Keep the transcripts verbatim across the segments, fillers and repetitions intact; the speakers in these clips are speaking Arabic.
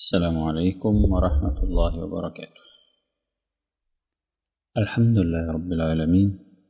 السلام عليكم ورحمة الله وبركاته. الحمد لله رب العالمين،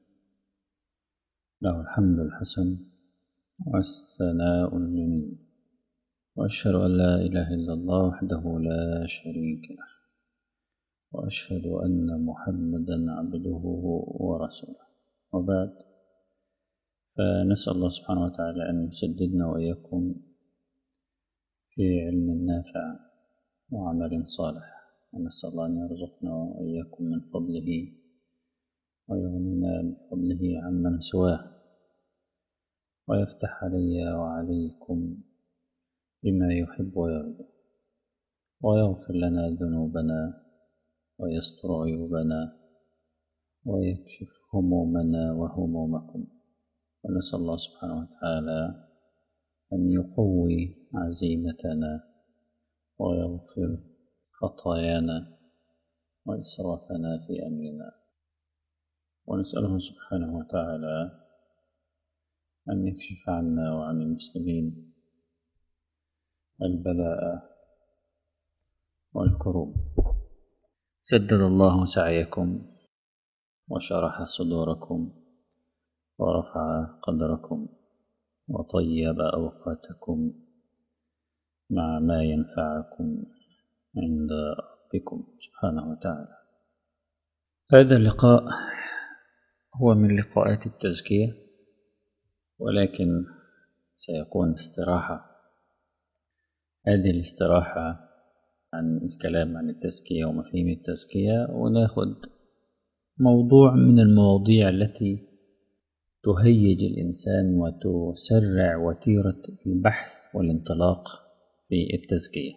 له الحمد الحسن والثناء الجميل، وأشهد أن لا إله إلا الله وحده لا شريك له، وأشهد أن محمدا عبده ورسوله، وبعد، فنسأل الله سبحانه وتعالى أن يسددنا وإياكم في علم نافع وعمل صالح، ونسأل الله أن يرزقنا وإياكم من فضله ويغنينا بفضله عمن سواه، ويفتح علي وعليكم بما يحب ويرضى، ويغفر لنا ذنوبنا ويستر عيوبنا ويكشف همومنا وهمومكم، ونسأل الله سبحانه وتعالى أن يقوي عزيمتنا ويغفر خطايانا وإسرافنا في أمرنا، ونسأله سبحانه وتعالى أن يكشف عنا وعن المسلمين البلاء والكروب. سدد الله سعيكم وشرح صدوركم ورفع قدركم وطيب أوقاتكم مع ما ينفعكم عند ربكم سبحانه وتعالى. هذا اللقاء هو من لقاءات التزكية، ولكن سيكون استراحة. هذه الاستراحة عن الكلام عن التزكية ومفاهيم التزكية، وناخد موضوع من المواضيع التي تهيج الإنسان وتسرع وتيرة البحث والانطلاق في التزكية.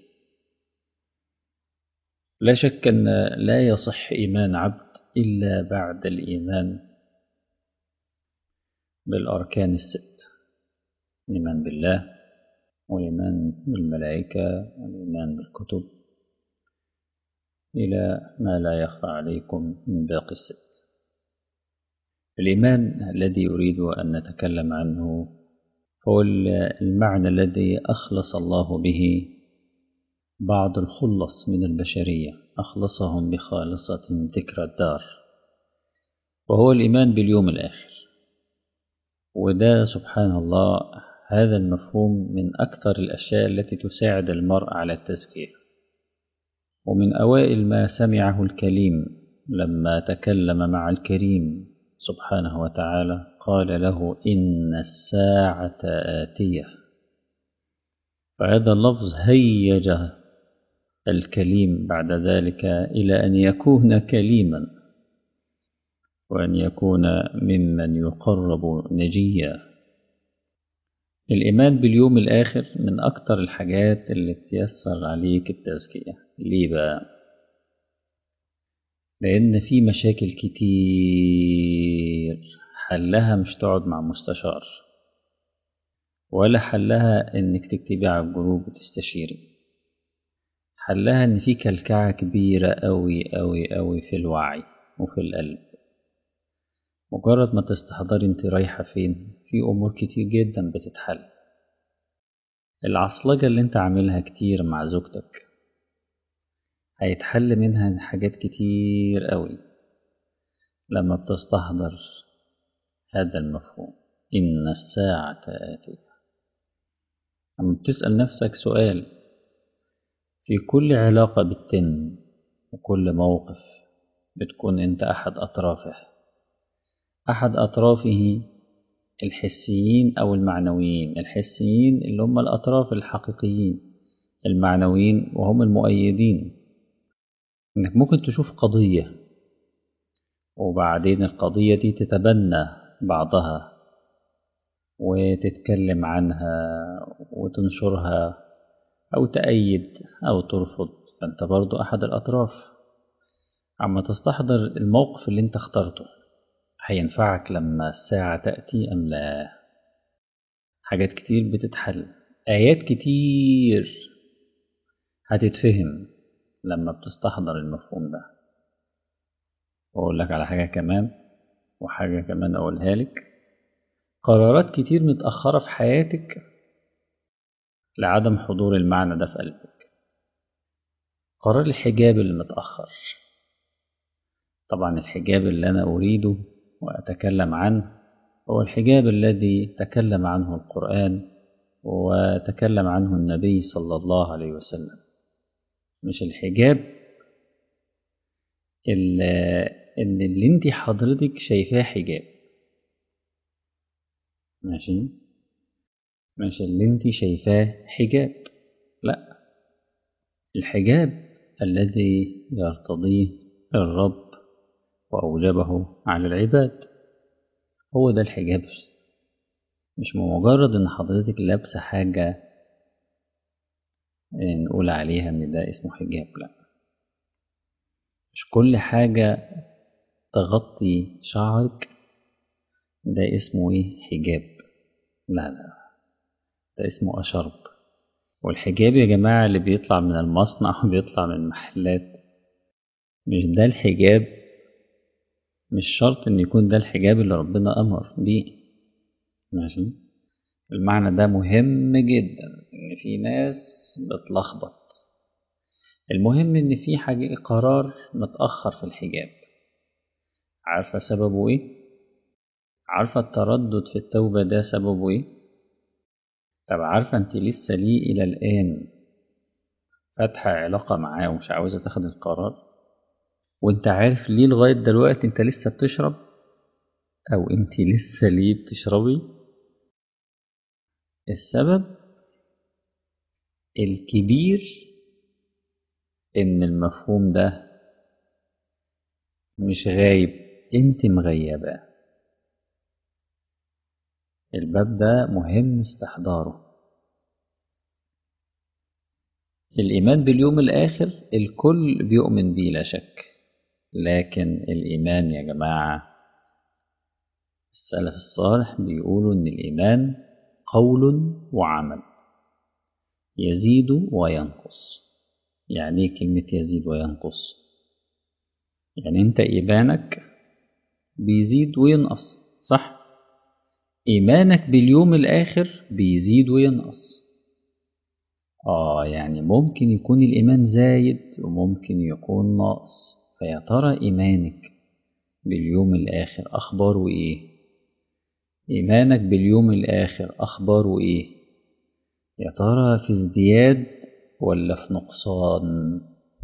لا شك أن لا يصح إيمان عبد إلا بعد الإيمان بالأركان الست: الإيمان بالله، والإيمان بالملائكة، والإيمان بالكتب، إلى ما لا يخفى عليكم من باقي الست. الإيمان الذي أريد أن نتكلم عنه هو المعنى الذي أخلص الله به بعض الخلص من البشرية، أخلصهم بخالصة ذكر الدار، وهو الإيمان باليوم الآخر. وده سبحان الله، هذا المفهوم من أكثر الأشياء التي تساعد المرء على التزكية. ومن أوائل ما سمعه الكليم لما تكلم مع الكريم سبحانه وتعالى قال له: إن الساعة آتية. فهذا اللفظ هيج الكليم بعد ذلك إلى أن يكون كليما، وأن يكون ممن يقرب نجيا. الإيمان باليوم الآخر من أكتر الحاجات اللي تيسر عليك التزكية. ليه بقى؟ لأن في مشاكل كتير حلها مش تقعد مع مستشار، ولا حلها إنك تكتبي على الجروب وتستشيري. حلها إن في كلكعة كبيرة أوي أوي أوي في الوعي وفي القلب. مجرد ما تستحضري انت رايحة فين، في أمور كتير جدا بتتحل. العصلجة اللي انت عاملها كتير مع زوجتك هيتحل منها حاجات كتير قوي لما بتستحضر هذا المفهوم: إن الساعة آتية. لما بتسأل نفسك سؤال في كل علاقة بتتم وكل موقف بتكون انت أحد أطرافه أحد أطرافه الحسيين أو المعنويين. الحسيين اللي هم الأطراف الحقيقيين، المعنويين وهم المؤيدين. إنك ممكن تشوف قضية وبعدين القضية دي تتبنى بعضها وتتكلم عنها وتنشرها أو تأيد أو ترفض، فأنت برضو أحد الأطراف. عما تستحضر الموقف اللي انت اخترته هينفعك لما الساعة تأتي أم لا. حاجات كتير بتتحل، آيات كتير هتتفهم لما بتستحضر المفهوم ده. وأقول لك على حاجة كمان، وحاجة كمان أقولها لك: قرارات كتير متأخرة في حياتك لعدم حضور المعنى ده في قلبك. قرار الحجاب المتأخر. طبعا الحجاب اللي أنا أريده وأتكلم عنه هو الحجاب الذي تكلم عنه القرآن وتكلم عنه النبي صلى الله عليه وسلم، مش الحجاب اللي, اللي انت حضرتك شايفاه حجاب. ماشي، مش اللي انت شايفاه حجاب، لا، الحجاب الذي يرتضيه الرب وأوجبه على العباد، هو ده الحجاب. مش مجرد ان حضرتك لابسة حاجة نقول عليها ان ده اسمه حجاب، لا، مش كل حاجة تغطي شعرك ده اسمه ايه حجاب، لا لا، ده اسمه أشرب. والحجاب يا جماعة اللي بيطلع من المصنع وبيطلع من المحلات، مش ده الحجاب، مش شرط ان يكون ده الحجاب اللي ربنا أمر بيه. ماشي، المعنى ده مهم جدا، ان في ناس بتلخبط. المهم ان في حاجة قرار متأخر في الحجاب، عارفة سببه ايه؟ عارفة التردد في التوبة ده سببه ايه؟ طب عارفة انت لسه ليه الى الآن فاتحة علاقة معاه ومش عاوزة تاخد القرار، وانت عارف ليه لغاية دلوقتي انت لسه بتشرب، او انت لسه ليه بتشربي؟ السبب الكبير ان المفهوم ده مش غايب، انت مغيبة. الباب ده مهم استحضاره. الإيمان باليوم الآخر الكل بيؤمن بيه لا شك، لكن الإيمان يا جماعة السلف الصالح بيقولوا إن الإيمان قول وعمل، يزيد وينقص. يعني إيه كلمة يزيد وينقص؟ يعني أنت إيمانك بيزيد وينقص، صح؟ إيمانك باليوم الآخر بيزيد وينقص. آه يعني ممكن يكون الإيمان زايد وممكن يكون ناقص، فيا ترى إيمانك باليوم الآخر أخباره إيه؟ إيمانك باليوم الآخر أخباره إيه؟ يا ترى في ازدياد ولا في نقصان؟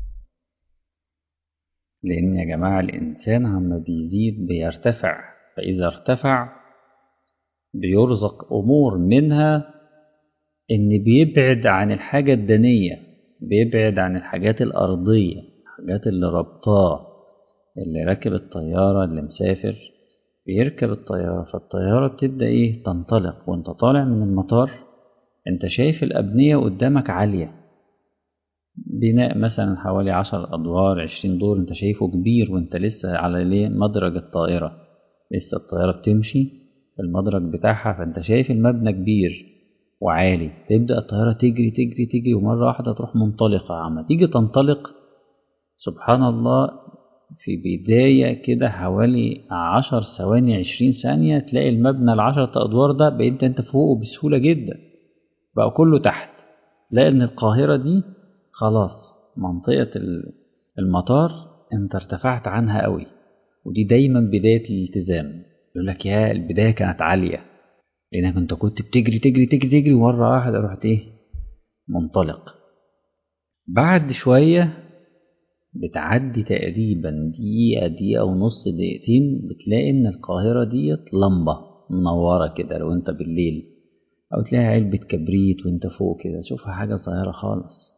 لأن يا جماعة الإنسان عما بيزيد بيرتفع، فإذا ارتفع بيرزق أمور، منها إن بيبعد عن الحاجة الدنية، بيبعد عن الحاجات الأرضية، الحاجات اللي ربطاه. اللي راكب الطيارة اللي مسافر بيركب الطيارة، فالطيارة بتبدأ إيه تنطلق، وانت طالع من المطار انت شايف الأبنية قدامك عالية، بناء مثلا حوالي عشر أدوار عشرين دور انت شايفه كبير، وانت لسه على ليه مدرج الطائرة، لسه الطائرة بتمشي في المدرج بتاعها، فانت شايف المبنى كبير وعالي. تبدأ الطائرة تجري تجري تجري ومرة واحدة تروح منطلقة. عما تيجي تنطلق سبحان الله في بداية كده حوالي عشر ثواني عشرين ثانية تلاقي المبنى العشرة أدوار ده بقيت انت فوقه بسهولة جدا، بقى كله تحت. لأن القاهرة دي خلاص منطقة المطار انت ارتفعت عنها قوي، ودي دايما بداية الالتزام. يقول لك يا البداية كانت عالية لأنك انت كنت بتجري تجري تجري تجري مرة واحدة رحت ايه منطلق. بعد شوية بتعدي تقريبا دقيقة دقيقة ونص دقيقتين بتلاقي ان القاهرة ديت لمبة منورة كده لو انت بالليل، او تلاقي علبة كبريت وانت فوق كده تشوفها حاجة صغيرة خالص.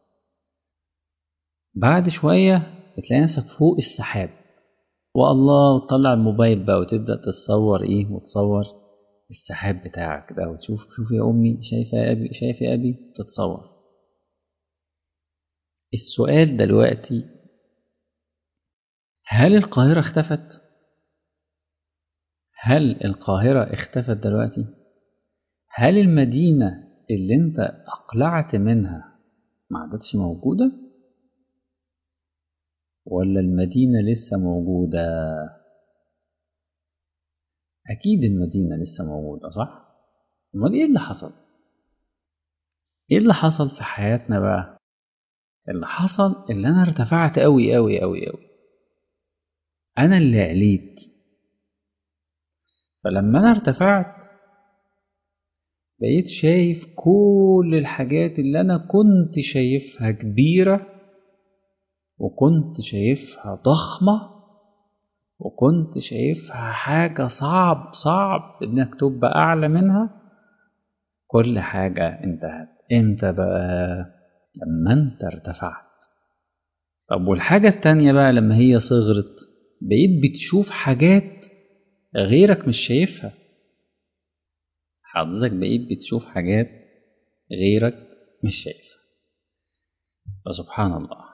بعد شوية بتلاقي نفسك فوق السحاب، والله وتطلع الموبايل بقى وتبدأ تتصور ايه وتصور السحاب بتاعك ده، وتشوف شوف يا امي شايفة يا ابي شايف يا ابي تتصور. السؤال دلوقتي هل القاهرة اختفت؟ هل القاهرة اختفت دلوقتي؟ هل المدينة اللي انت اقلعت منها ما عادتش موجودة؟ ولا المدينة لسه موجودة؟ أكيد المدينة لسه موجودة صح؟ أمال إيه اللي حصل؟ إيه اللي حصل في حياتنا بقى؟ اللي حصل اللي أنا ارتفعت أوي أوي أوي أوي، أنا اللي عليت. فلما أنا ارتفعت بقيت شايف كل الحاجات اللي أنا كنت شايفها كبيرة وكنت شايفها ضخمة وكنت شايفها حاجة صعب صعب إنك تبقى أعلى منها، كل حاجة انتهت. امتى بقى؟ لما انت ارتفعت. طب والحاجة التانية بقى لما هي صغرت بقيت بتشوف حاجات غيرك مش شايفها. حضرتك بقيت بتشوف حاجات غيرك مش شايفها. فسبحان الله.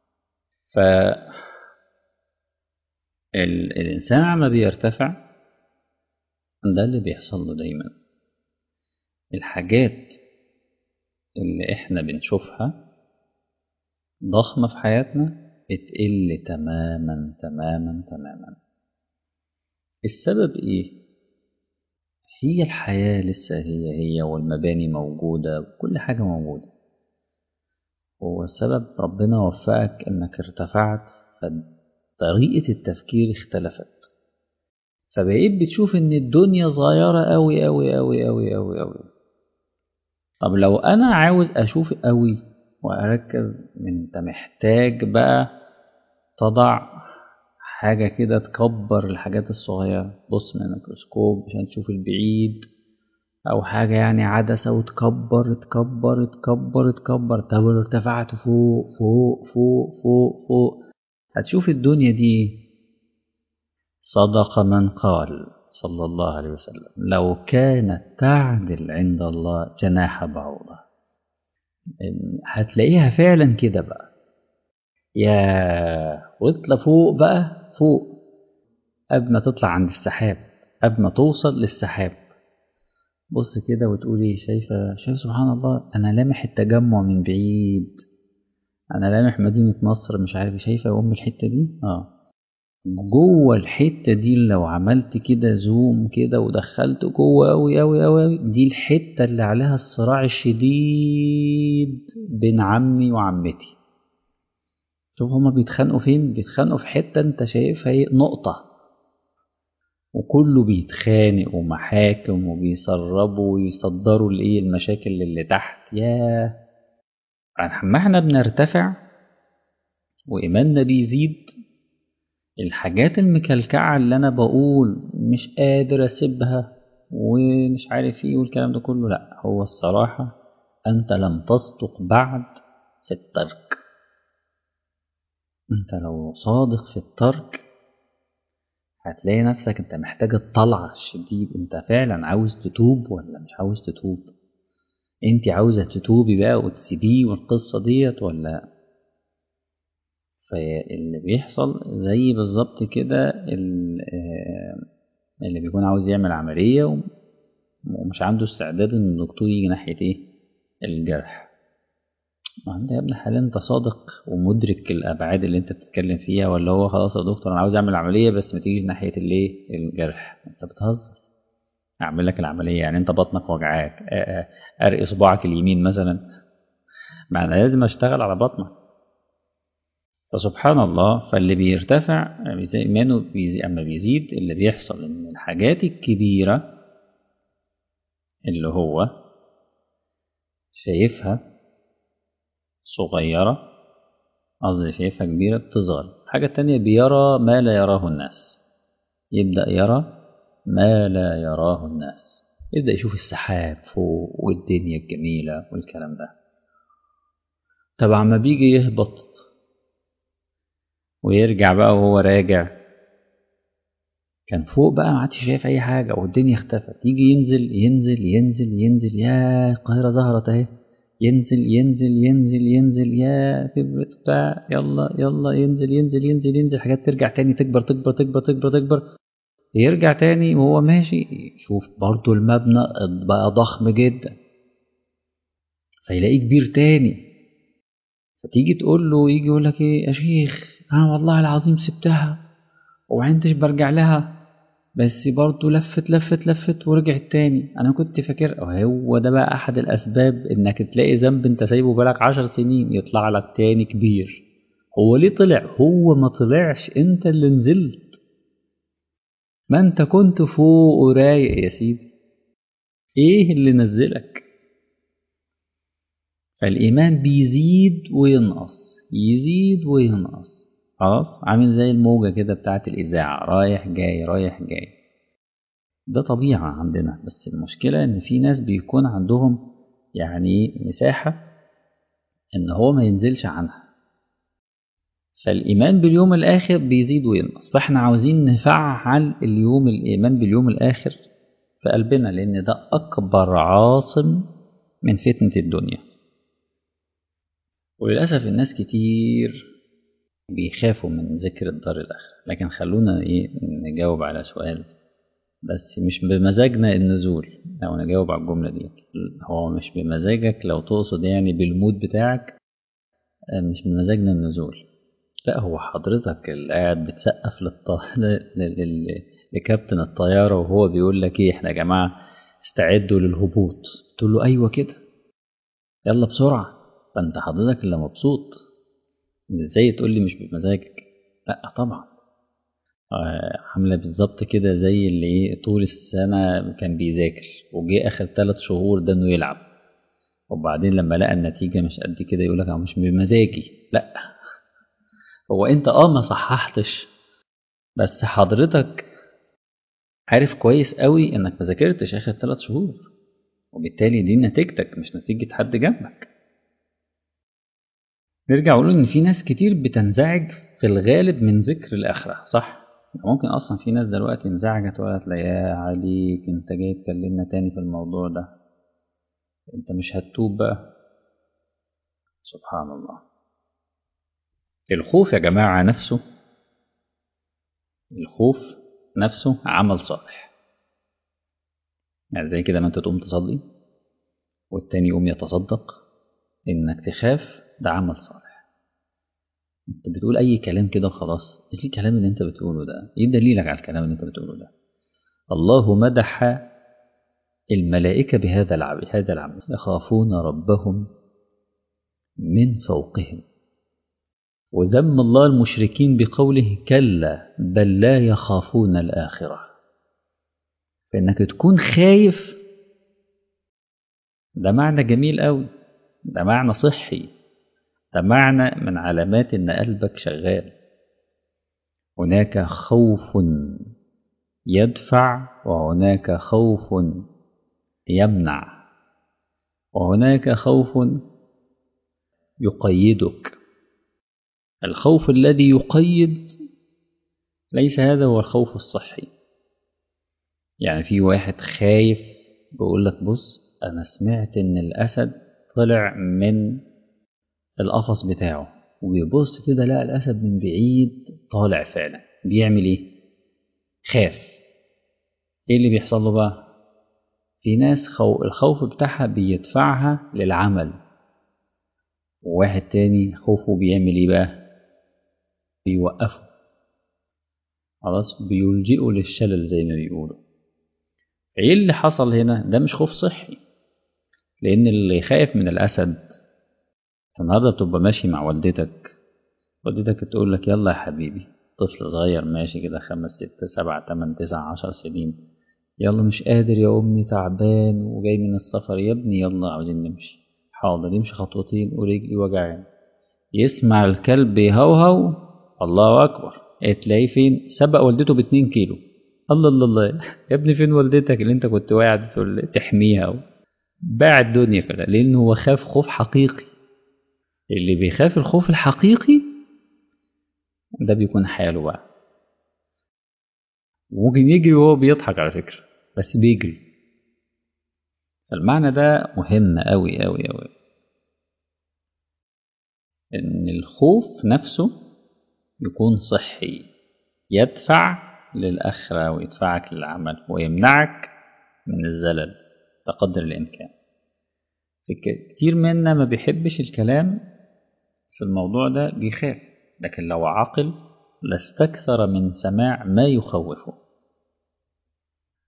فالإنسان عما بيرتفع ده اللي بيحصل له دايما. الحاجات اللي احنا بنشوفها ضخمة في حياتنا بتقل تماما تماما تماما. السبب ايه؟ هي الحياة لسه هي هي، والمباني موجودة وكل حاجة موجودة. هو السبب ربنا وفقك انك ارتفعت، فطريقة التفكير اختلفت، فبقيت بتشوف ان الدنيا صغيرة اوي اوي اوي اوي اوي اوي. طب لو انا عاوز اشوف اوي واركز، انت محتاج بقى تضع حاجة كده تكبر الحاجات الصغيرة. بص من الميكروسكوب عشان تشوف البعيد، أو حاجة يعني عدسة وتكبر تكبر تكبر تكبر. طب لو ارتفعت فوق فوق فوق فوق فوق هتشوف الدنيا دي. صدق من قال صلى الله عليه وسلم: لو كانت تعدل عند الله جناح بعوضة. هتلاقيها فعلا كده بقى. يا واطلع فوق بقى، فوق قبل ما تطلع عند السحاب، قبل ما توصل للسحاب، بص كده وتقولي شايفة شايف سبحان الله، أنا لامح التجمع من بعيد، أنا لامح مدينة نصر مش عارف، شايفة يا أم الحتة دي؟ آه جوه الحتة دي لو عملت كده زوم كده ودخلت جوه أوي أوي أوي، دي الحتة اللي عليها الصراع الشديد بين عمي وعمتي. شوف هما بيتخانقوا فين؟ بيتخانقوا في حتة انت شايفها ايه؟ نقطة، وكله بيتخانق ومحاكم وبيسربوا ويصدروا الايه المشاكل اللي تحت. ياه، اما احنا بنرتفع وايماننا بيزيد، الحاجات المكلكعة اللي انا بقول مش قادر اسيبها ومش عارف ايه والكلام ده كله، لا، هو الصراحة انت لم تصدق بعد في الترك. انت لو صادق في الترك هتلاقي نفسك انت محتاج الطلعة الشديد. انت فعلا عاوز تتوب ولا مش عاوز تتوب؟ انت عاوزة تتوبي بقى وتسيبيه والقصة ديت ولا؟ فاللي بيحصل زي بالظبط كده اللي بيكون عاوز يعمل عملية ومش عنده استعداد ان الدكتور يجي ناحية ايه الجرح. ما انت يا ابن حلال انت صادق ومدرك الابعاد اللي انت بتتكلم فيها، ولا هو خلاص يا دكتور انا عاوز اعمل عملية بس ما تيجيش ناحية الايه الجرح؟ انت بتهزر. اعمل لك العملية يعني انت بطنك وجعاك، ارقي صباعك اليمين مثلا، ما انا لازم اشتغل على بطنك. فسبحان الله. فاللي بيرتفع زي ايمانه بيزي اما بيزيد، اللي بيحصل ان الحاجات الكبيرة اللي هو شايفها صغيرة، قصدي شايفها كبيرة، بتصغر. الحاجة التانية بيرى ما لا يراه الناس، يبدأ يرى ما لا يراه الناس، يبدأ يشوف السحاب فوق والدنيا الجميلة والكلام ده. طبعا ما بيجي يهبط ويرجع بقى وهو راجع كان فوق بقى ما عادش شايف اي حاجة والدنيا اختفت. يجي ينزل ينزل ينزل ينزل، يا القاهرة ظهرت اهي، ينزل ينزل ينزل ينزل، يا كبرت بتاع، يلا يلا ينزل ينزل ينزل ينزل، حاجات ترجع تاني تكبر تكبر تكبر تكبر تكبر، يرجع تاني وهو ماشي يشوف برضو المبنى بقى ضخم جدا، فيلاقيه كبير تاني. فتيجي تقول له، يجي يقول لك ايه يا شيخ انا والله العظيم سبتها وعنتش برجع لها. بس برضه لفت لفت لفت ورجعت تاني. أنا كنت فاكر هو ده بقى أحد الأسباب إنك تلاقي ذنب أنت سايبه بالك عشر سنين يطلع لك تاني كبير. هو ليه طلع؟ هو ما طلعش، أنت اللي نزلت. ما أنت كنت فوق ورايق يا سيدي، إيه اللي نزلك؟ فالإيمان بيزيد وينقص، يزيد وينقص. خلاص، عامل زي الموجة كده بتاعت الإذاعة، رايح جاي رايح جاي. ده طبيعة عندنا، بس المشكلة إن في ناس بيكون عندهم يعني مساحة إن هو ما ينزلش عنها. فالإيمان باليوم الآخر بيزيد وينقص، فإحنا عاوزين نفعل اليوم الإيمان باليوم الآخر في قلبنا، لأن ده أكبر عاصم من فتنة الدنيا. وللأسف الناس كتير بيخافوا من ذكر الدار الآخرة. لكن خلونا إيه نجاوب على سؤال، بس مش بمزاجنا النزول. لو نجاوب على الجملة دي، هو مش بمزاجك لو تقصد يعني بالمود بتاعك، مش بمزاجنا النزول. لا، هو حضرتك اللي قاعد بتسقف للط... لل... لكابتن الطيارة وهو بيقول لك ايه، احنا يا جماعة استعدوا للهبوط، تقول له ايوه كده يلا بسرعة. فانت حضرتك اللي مبسوط، ازاي تقول لي مش بمزاجك؟ لا طبعا. عاملة بالظبط كده زي اللي ايه طول السنة كان بيذاكر وجي اخر ثلاث شهور ده انه يلعب، وبعدين لما لقى النتيجة مش قد كده يقول لك مش بمزاجي. لا، هو انت اه ما صححتش، بس حضرتك عارف كويس قوي انك ما ذاكرتش اخر ثلاث شهور، وبالتالي دي نتيجتك مش نتيجة حد جنبك. نرجع نقول ان في ناس كتير بتنزعج في الغالب من ذكر الاخرة، صح؟ ممكن اصلا في ناس دلوقتي انزعجت وقالت لا يا عليك انت جاي تكلمنا تاني في الموضوع ده، انت مش هتتوب بقى؟ سبحان الله. الخوف يا جماعة نفسه، الخوف نفسه عمل صالح. يعني زي كده ما انت تقوم تصلي والتاني يقوم يتصدق، انك تخاف ده عمل صالح. انت بتقول اي كلام كده وخلاص، ايه الكلام اللي انت بتقوله ده؟ ايه دليلك على الكلام اللي انت بتقوله ده؟ الله مدح الملائكة بهذا العمل، هذا العمل يخافون ربهم من فوقهم، وذم الله المشركين بقوله كلا بل لا يخافون الآخرة. فإنك تكون خايف ده معنى جميل قوي، ده معنى صحي، ده معنى من علامات إن قلبك شغال. هناك خوف يدفع، وهناك خوف يمنع، وهناك خوف يقيدك. الخوف الذي يقيد ليس هذا هو الخوف الصحي. يعني في واحد خايف بيقول لك بص أنا سمعت إن الأسد طلع من القفص بتاعه، وبيبص كده لقى الأسد من بعيد طالع فعلا، بيعمل إيه؟ خاف. إيه اللي بيحصل له بقى؟ في ناس خو... الخوف بتاعها بيدفعها للعمل، وواحد تاني خوفه بيعمل إيه بقى؟ بيوقفه، خلاص بيلجئه للشلل زي ما بيقولوا. ايه اللي حصل هنا؟ ده مش خوف صحي. لان اللي خايف من الاسد، النهارده تبقى ماشي مع والدتك، والدتك تقول لك يلا يا حبيبي، طفل صغير ماشي كده خمس ست سبع تمن تسع عشر سنين، يلا مش قادر يا امي تعبان وجاي من السفر، يا ابني يلا عاوزين نمشي. حاضر، يمشي خطوتين ورجلي وجعان، يسمع الكلب يهوهو، الله اكبر، تلاقيه فين؟ سبق والدته باتنين كيلو. الله الله الله يا ابني فين والدتك اللي انت كنت واقع تحميها؟ باع الدنيا كده، لانه هو خاف خوف حقيقي. اللي بيخاف الخوف الحقيقي ده بيكون حاله بقى، ممكن يجري وهو بيضحك على فكرة، بس بيجري. المعنى ده مهم أوي أوي أوي، إن الخوف نفسه يكون صحي، يدفع للآخرة ويدفعك للعمل ويمنعك من الزلل بقدر الإمكان. كتير منا ما بيحبش الكلام في الموضوع ده، بيخاف، لكن لو عقل لاستكثر من سماع ما يخوفه.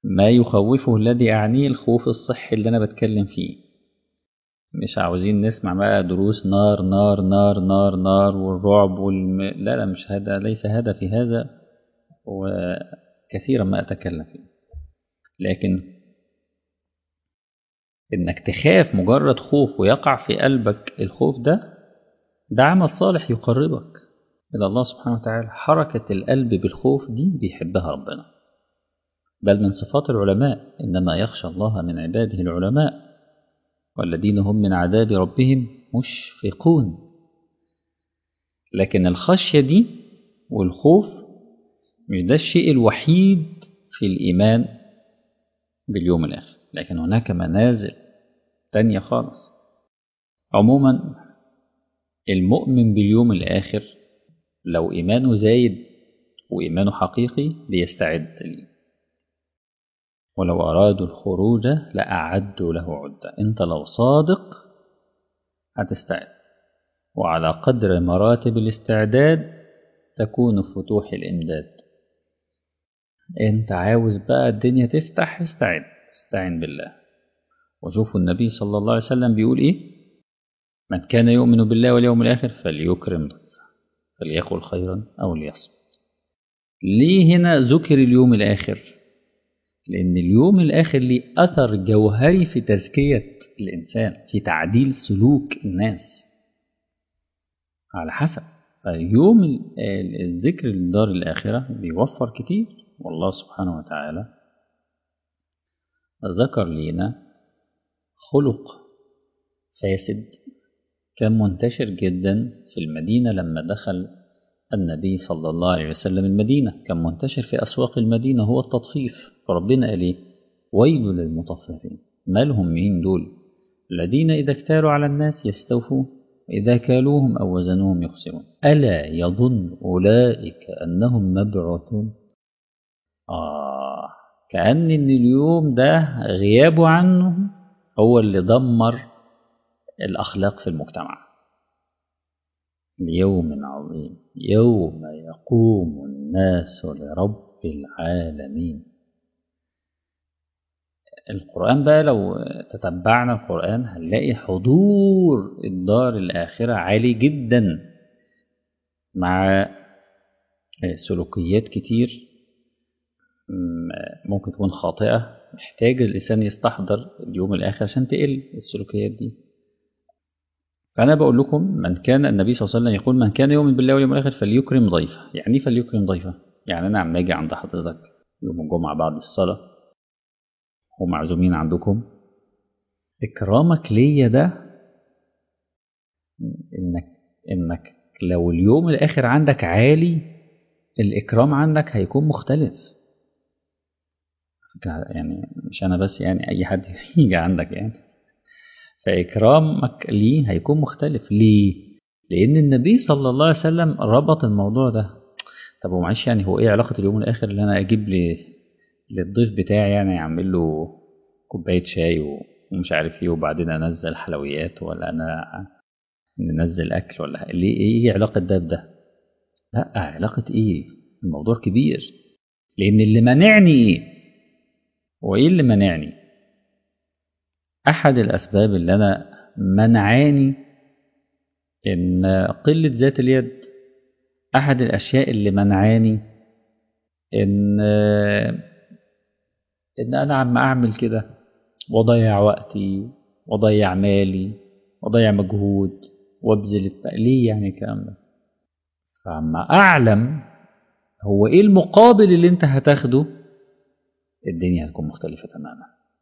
ما يخوفه الذي أعنيه الخوف الصحي اللي أنا بتكلم فيه. مش عاوزين نسمع بقى دروس نار نار نار نار نار والرعب والم... لا لا مش هذا، ليس هدفي هذا، وكثيرا ما أتكلم فيه. لكن إنك تخاف مجرد خوف ويقع في قلبك الخوف ده، ده عمل صالح يقربك إلى الله سبحانه وتعالى. حركة القلب بالخوف دي بيحبها ربنا، بل من صفات العلماء إنما يخشى الله من عباده العلماء والذين هم من عذاب ربهم مشفقون. لكن الخشية دي والخوف مش ده الشيء الوحيد في الإيمان باليوم الآخر، لكن هناك منازل تانية خالص. عموما المؤمن باليوم الآخر لو إيمانه زايد وإيمانه حقيقي بيستعد ليه، ولو أرادوا الخروج لأعدوا له عدة. أنت لو صادق هتستعد، وعلى قدر مراتب الاستعداد تكون فتوح الإمداد. أنت عاوز بقى الدنيا تفتح، استعد، استعن بالله. وشوفوا النبي صلى الله عليه وسلم بيقول إيه: من كان يؤمن بالله واليوم الآخر فليكرم ضيفه فليقل خيرا أو ليصمت. ليه هنا ذكر اليوم الآخر؟ لأن اليوم الآخر ليه أثر جوهري في تزكية الإنسان، في تعديل سلوك الناس على حسب. فاليوم الذكر للدار الآخرة بيوفر كتير. والله سبحانه وتعالى ذكر لنا خلق فاسد كان منتشر جدا في المدينة لما دخل النبي صلى الله عليه وسلم المدينة. كان منتشر في أسواق المدينة هو التطفيف. فربنا قال إيه: ويل للمطففين. مالهم مين دول؟ الذين إذا اكتالوا على الناس يستوفون وإذا كالوهم أو وزنوهم يخسرون ألا يظن أولئك أنهم مبعوثون. آه كأن إن اليوم ده غيابه عنه هو اللي دمر الأخلاق في المجتمع. ليوم عظيم يوم يقوم الناس لرب العالمين. القرآن بقى لو تتبعنا القرآن هنلاقي حضور الدار الآخرة عالي جدا، مع سلوكيات كتير ممكن تكون خاطئة، محتاج الإنسان يستحضر اليوم الآخر عشان تقل السلوكيات دي. فأنا بقول لكم من كان النبي صلى الله عليه وسلم يقول: من كان يؤمن بالله واليوم الآخر فليكرم ضيفه. يعني فليكرم ضيفه يعني أنا عم أجي عند حضرتك يوم الجمعة بعد الصلاة ومعزومين عندكم، إكرامك ليا ده إنك إنك لو اليوم الآخر عندك عالي الإكرام عندك هيكون مختلف. يعني مش أنا بس، يعني أي حد يجي عندك يعني، فإكرامك ليه هيكون مختلف. ليه؟ لأن النبي صلى الله عليه وسلم ربط الموضوع ده. طب ومعلش يعني هو إيه علاقة اليوم الآخر اللي أنا أجيب لي للضيف بتاعي يعني أعمل له كوباية شاي ومش عارف إيه وبعدين أنزل حلويات، ولا أنا ننزل أكل، ولا ليه؟ إيه علاقة ده بده؟ لا، علاقة إيه؟ الموضوع كبير. لأن اللي منعني إيه؟ وإيه اللي منعني؟ أحد الأسباب اللي أنا منعاني إن قلة ذات اليد. أحد الأشياء اللي منعاني إن إن أنا عم أعمل كده وضيع وقتي وضيع مالي وضيع مجهود وابذل التقلية يعني الكلام ده. فعما أعلم هو إيه المقابل اللي أنت هتاخده، الدنيا هتكون مختلفة تماما.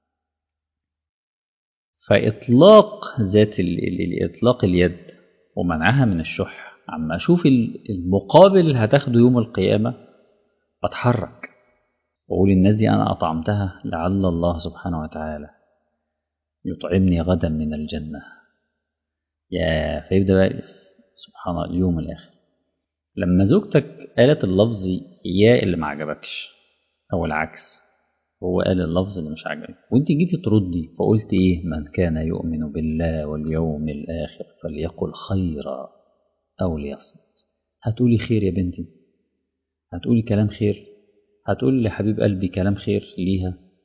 فإطلاق ذات الإطلاق اليد ومنعها من الشح، عما أشوف المقابل اللي هتاخده يوم القيامة أتحرك وأقول الناس دي أنا أطعمتها لعل الله سبحانه وتعالى يطعمني غدا من الجنة. يا فيبدأ بقى سبحان الله اليوم الآخر. لما زوجتك قالت اللفظ يا اللي ما عجبكش أو العكس، هو قال اللفظ اللي مش عجبك وانت جيتي تردي فقلت ايه: من كان يؤمن بالله واليوم الآخر فليقل خيرا أو ليصمت. هتقولي خير يا بنتي، هتقولي كلام خير، هتقولي لحبيب قلبي كلام خير ليها،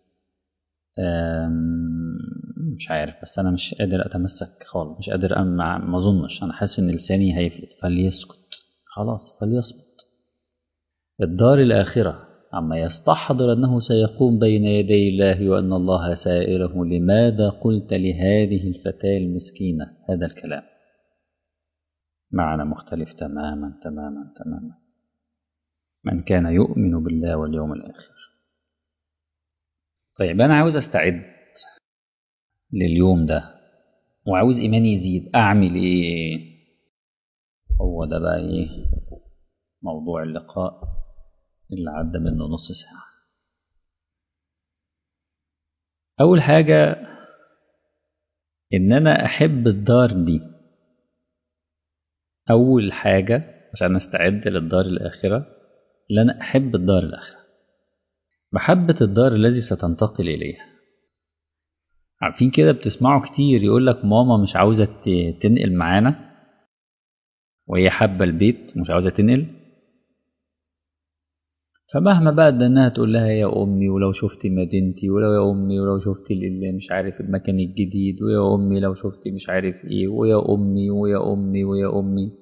مش عارف، بس أنا مش قادر أتمسك خالص، مش قادر أما ما أظنش، أنا حاسس إن لساني هيفلت. فليسكت، خلاص فليصمت. الدار الآخرة عما يستحضر أنه سيقوم بين يدي الله وأن الله سائله لماذا قلت لهذه الفتاة المسكينة هذا الكلام. معنى مختلف تماما تماما تماما. من كان يؤمن بالله واليوم الآخر. طيب أنا عاوز أستعد لليوم ده وعاوز إيماني يزيد، أعمل إيه؟ هو ده بقى إيه موضوع اللقاء اللي عدى منه نص ساعة. أول حاجة إن أنا أحب الدار دي. أول حاجة عشان أستعد للدار الآخرة، إن أنا أحب الدار الآخرة، محبة الدار الذي ستنتقل إليها. عارفين كده بتسمعوا كتير يقولك ماما مش عاوزة تنقل معانا وهي حابة البيت ومش عاوزة تنقل، فمهما بقى انها تقول لها يا امي ولو شفتي مدينتي، ولو يا امي ولو شفتي اللي مش عارف المكان الجديد، ويا امي لو شفتي مش عارف ايه، ويا امي ويا امي ويا امي.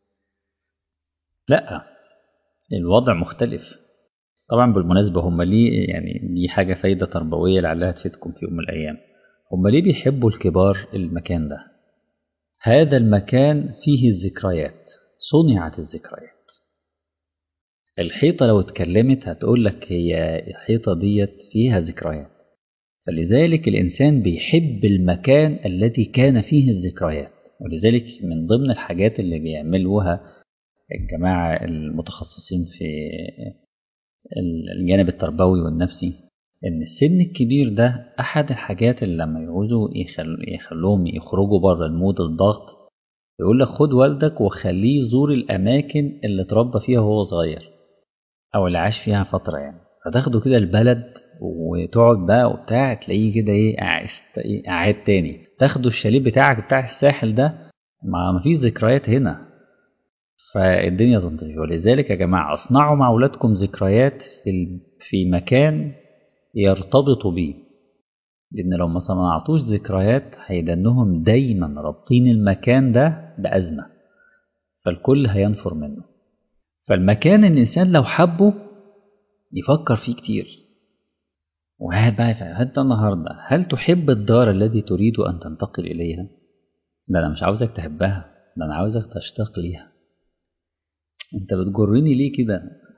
لا، الوضع مختلف. طبعا بالمناسبة هم ليه، يعني دي حاجة فايدة تربوية لعلها تفيدكم في يوم من الأيام. هم ليه بيحبوا الكبار المكان ده؟ هذا المكان فيه الذكريات، صنعت الذكريات. الحيطة لو اتكلمت هتقول لك هي الحيطة ديت فيها ذكريات. فلذلك الإنسان بيحب المكان الذي كان فيه الذكريات. ولذلك من ضمن الحاجات اللي بيعملوها الجماعة المتخصصين في الجانب التربوي والنفسي، إن السن الكبير ده أحد الحاجات اللي لما يعوزوا يخل... يخلوهم يخرجوا بره المود الضغط، يقول لك خد والدك وخليه يزور الأماكن اللي اتربى فيها وهو صغير أو اللي عاش فيها فترة، يعني فتاخده كده البلد وتقعد بقى وبتاع، تلاقيه كده ايه قاعد تاني. تاخده الشاليه بتاعك بتاع الساحل ده، ما مفيش ذكريات هنا، فالدنيا تنتهي. ولذلك يا جماعة اصنعوا مع أولادكم ذكريات في في مكان يرتبطوا بيه، لأن لو ما صنعتوش ذكريات هيدنهم دايما رابطين المكان ده بأزمة، فالكل هينفر منه. فالمكان الإنسان لو حبه يفكر فيه كتير. وهذا بقى حتى النهاردة، هل تحب الدار التي تريد أن تنتقل إليها؟ لا، أنا مش عاوزك تحبها، ده أنا عاوزك تشتاق ليها. أنت بتجرني ليه كده؟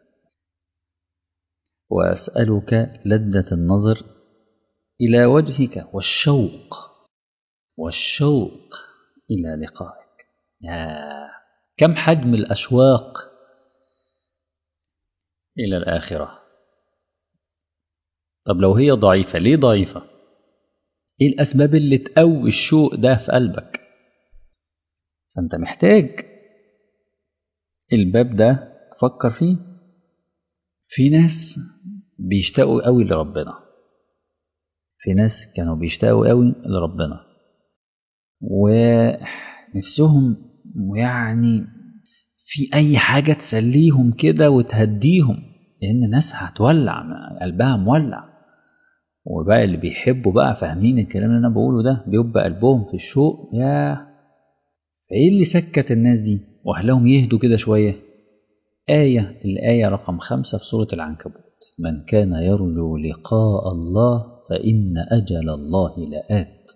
وأسألك لذة النظر إلى وجهك والشوق والشوق إلى لقائك. يا كم حجم الأشواق إلى الآخرة. طب لو هي ضعيفة، ليه ضعيفة؟ إيه الأسباب اللي تقوي الشوق ده في قلبك؟ فأنت محتاج الباب ده تفكر فيه. في ناس بيشتاقوا قوي لربنا، في ناس كانوا بيشتاقوا قوي لربنا ونفسهم يعني في أي حاجة تسليهم كده وتهديهم، لأن ناس هتولع قلبها مولع. وبقى اللي بيحبوا بقى فاهمين الكلام اللي أنا بقوله ده، بيبقى قلبهم في الشوق. يا إيه اللي سكت الناس دي وأهلهم يهدوا كده شوية؟ آية، الآية رقم خمسة في سورة العنكبوت: من كان يرجو لقاء الله فإن أجل الله لآت.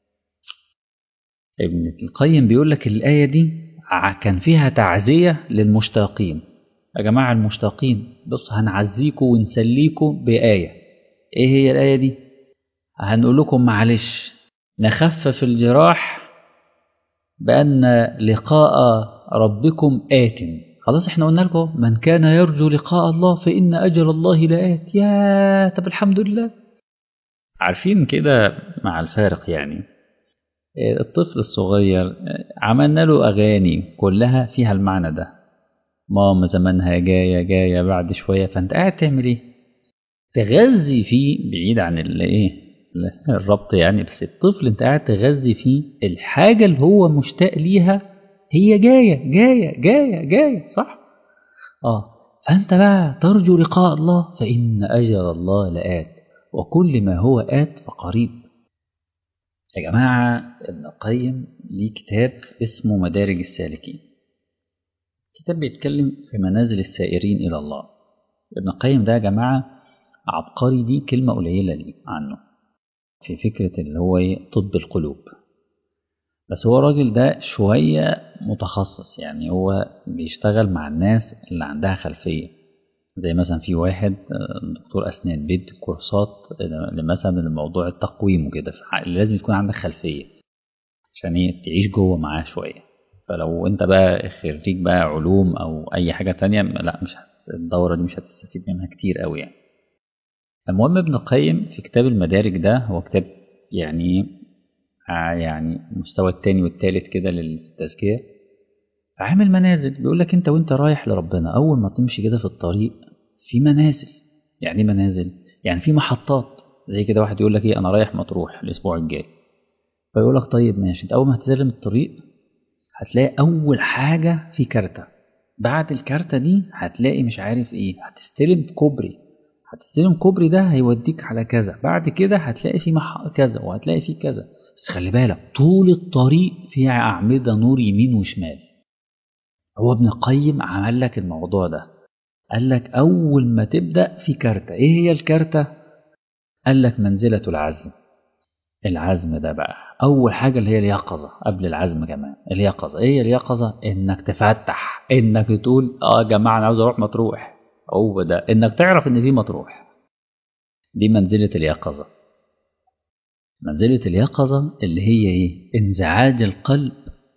ابن القيم بيقول لك الآية دي كان فيها تعزية للمشتاقين. يا جماعة المشتاقين، بص هنعزيكم ونسليكم بآية. إيه هي الآية دي؟ هنقول لكم معلش نخفف الجراح بأن لقاء ربكم آت. خلاص احنا قلنا لكم من كان يرجو لقاء الله فإن أجل الله لآت. يا طب الحمد لله. عارفين كده مع الفارق، يعني الطفل الصغير عملنا له أغاني كلها فيها المعنى ده، ماما زمانها جاية جاية بعد شوية، فانت قاعد تعمل ايه؟ تغذي فيه بعيد عن الايه الربط يعني، بس الطفل انت قاعد تغذي فيه الحاجة اللي هو مشتاق ليها، هي جاية جاية جاية جاية صح؟ اه فانت بقى ترجو لقاء الله فإن أجل الله لآت. وكل ما هو آت فقريب. يا جماعة ابن القيم ليه كتاب اسمه مدارج السالكين، كتاب بيتكلم في منازل السائرين إلى الله. ابن القيم ده يا جماعة عبقري، دي كلمة قليلة لي عنه في فكرة اللي هو طب القلوب، بس هو الراجل ده شوية متخصص، يعني هو بيشتغل مع الناس اللي عندها خلفية، زي مثلا في واحد دكتور أسنان بيدي كورسات مثلا لموضوع التقويم وكده، لازم يكون عندك خلفية عشان تعيش جوه معاه شوية. فلو انت بقى خريج بقى علوم او اي حاجة تانية، لا مش الدورة دي مش هتستفيد منها كتير قوي يعني. المهم ابن القيم في كتاب المدارج ده، هو كتاب يعني يعني المستوى التاني والتالت كده للتزكية، عامل منازل. بيقول لك انت وانت رايح لربنا اول ما تمشي كده في الطريق في منازل. يعني ايه منازل؟ يعني في محطات. زي كده واحد يقول لك ايه، انا رايح مطروح الاسبوع الجاي، فيقول لك طيب ماشي، انت اول ما هتسلم الطريق هتلاقي اول حاجة في كارتة، بعد الكارتة دي هتلاقي مش عارف ايه، هتستلم كوبري، هتستلم كوبري ده هيوديك على كذا، بعد كده هتلاقي في مح... كذا، وهتلاقي في كذا. بس خلي بالك طول الطريق فيها أعمدة نور يمين وشمال. هو ابن القيم عمل لك الموضوع ده، قال لك أول ما تبدأ في كارتة. إيه هي الكارتة؟ قال لك منزلة العزم. العزم ده بقى أول حاجة اللي هي اليقظة، قبل العزم كمان اليقظة. إيه هي اليقظة؟ إنك تفتح، إنك تقول آه يا جماعة أنا عاوز أروح مطروح، هو ده إنك تعرف إن في مطروح. دي منزلة اليقظة. منزلة اليقظة اللي هي إيه؟ انزعاج القلب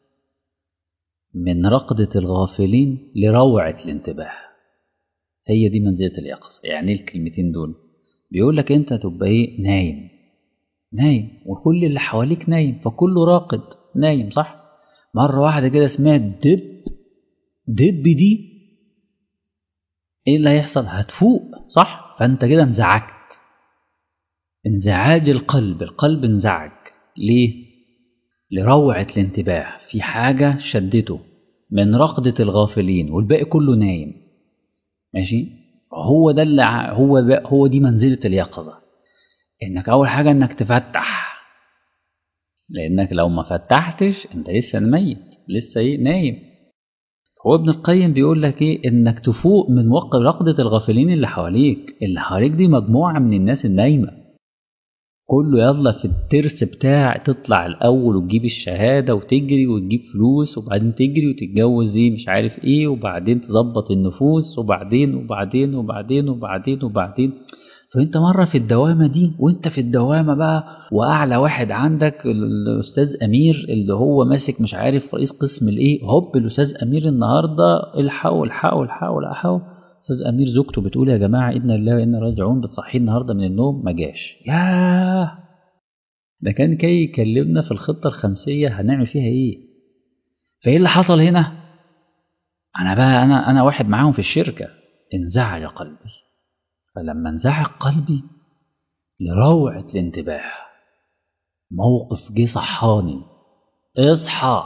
من رقدة الغافلين لروعة الانتباه. هي دي منزلة اليقظة. يعني إيه الكلمتين دول؟ بيقول لك أنت تبقى إيه؟ نايم نايم وكل اللي حواليك نايم، فكله راقد نايم صح؟ مرة واحدة كده سمعت دب، دب دي إيه اللي هيحصل؟ هتفوق صح؟ فأنت كده انزعجت. انزعاج القلب، القلب انزعج ليه؟ لروعة الانتباه، في حاجة شدته من رقدة الغافلين والباقي كله نايم. ماشي؟ فهو ده اللي هو هو دي منزلة اليقظة. انك اول حاجة انك تفتح، لانك لو ما فتحتش انت لسه ميت، لسه ايه؟ نايم. هو ابن القيم بيقول لك ايه؟ انك تفوق من وق رقدة الغافلين اللي حواليك. اللي حواليك دي مجموعة من الناس النايمة، كله يلا في الترس بتاع تطلع الأول وتجيب الشهادة وتجري وتجيب فلوس، وبعدين تجري وتتجوز ايه مش عارف ايه، وبعدين تظبط النفوس، وبعدين وبعدين وبعدين وبعدين وبعدين. فانت مرة في الدوامة دي، وانت في الدوامة بقى، وأعلى واحد عندك الأستاذ أمير اللي هو ماسك مش عارف رئيس قسم الايه، هوب الأستاذ أمير النهاردة الحقوا الحقوا الحقوا الحقوا استاذ امير زوجته بتقول يا جماعه انا لله وانا راجعون، بتصحيه النهارده من النوم ما جاش. ياه، ده كان جاي يكلمنا في الخطه الخمسيه هنعمل فيها ايه. فايه اللي حصل هنا؟ انا بقى انا انا واحد معاهم في الشركه، انزعج قلبي. فلما انزعج قلبي لروعه الانتباه، موقف جه صحاني، اصحى.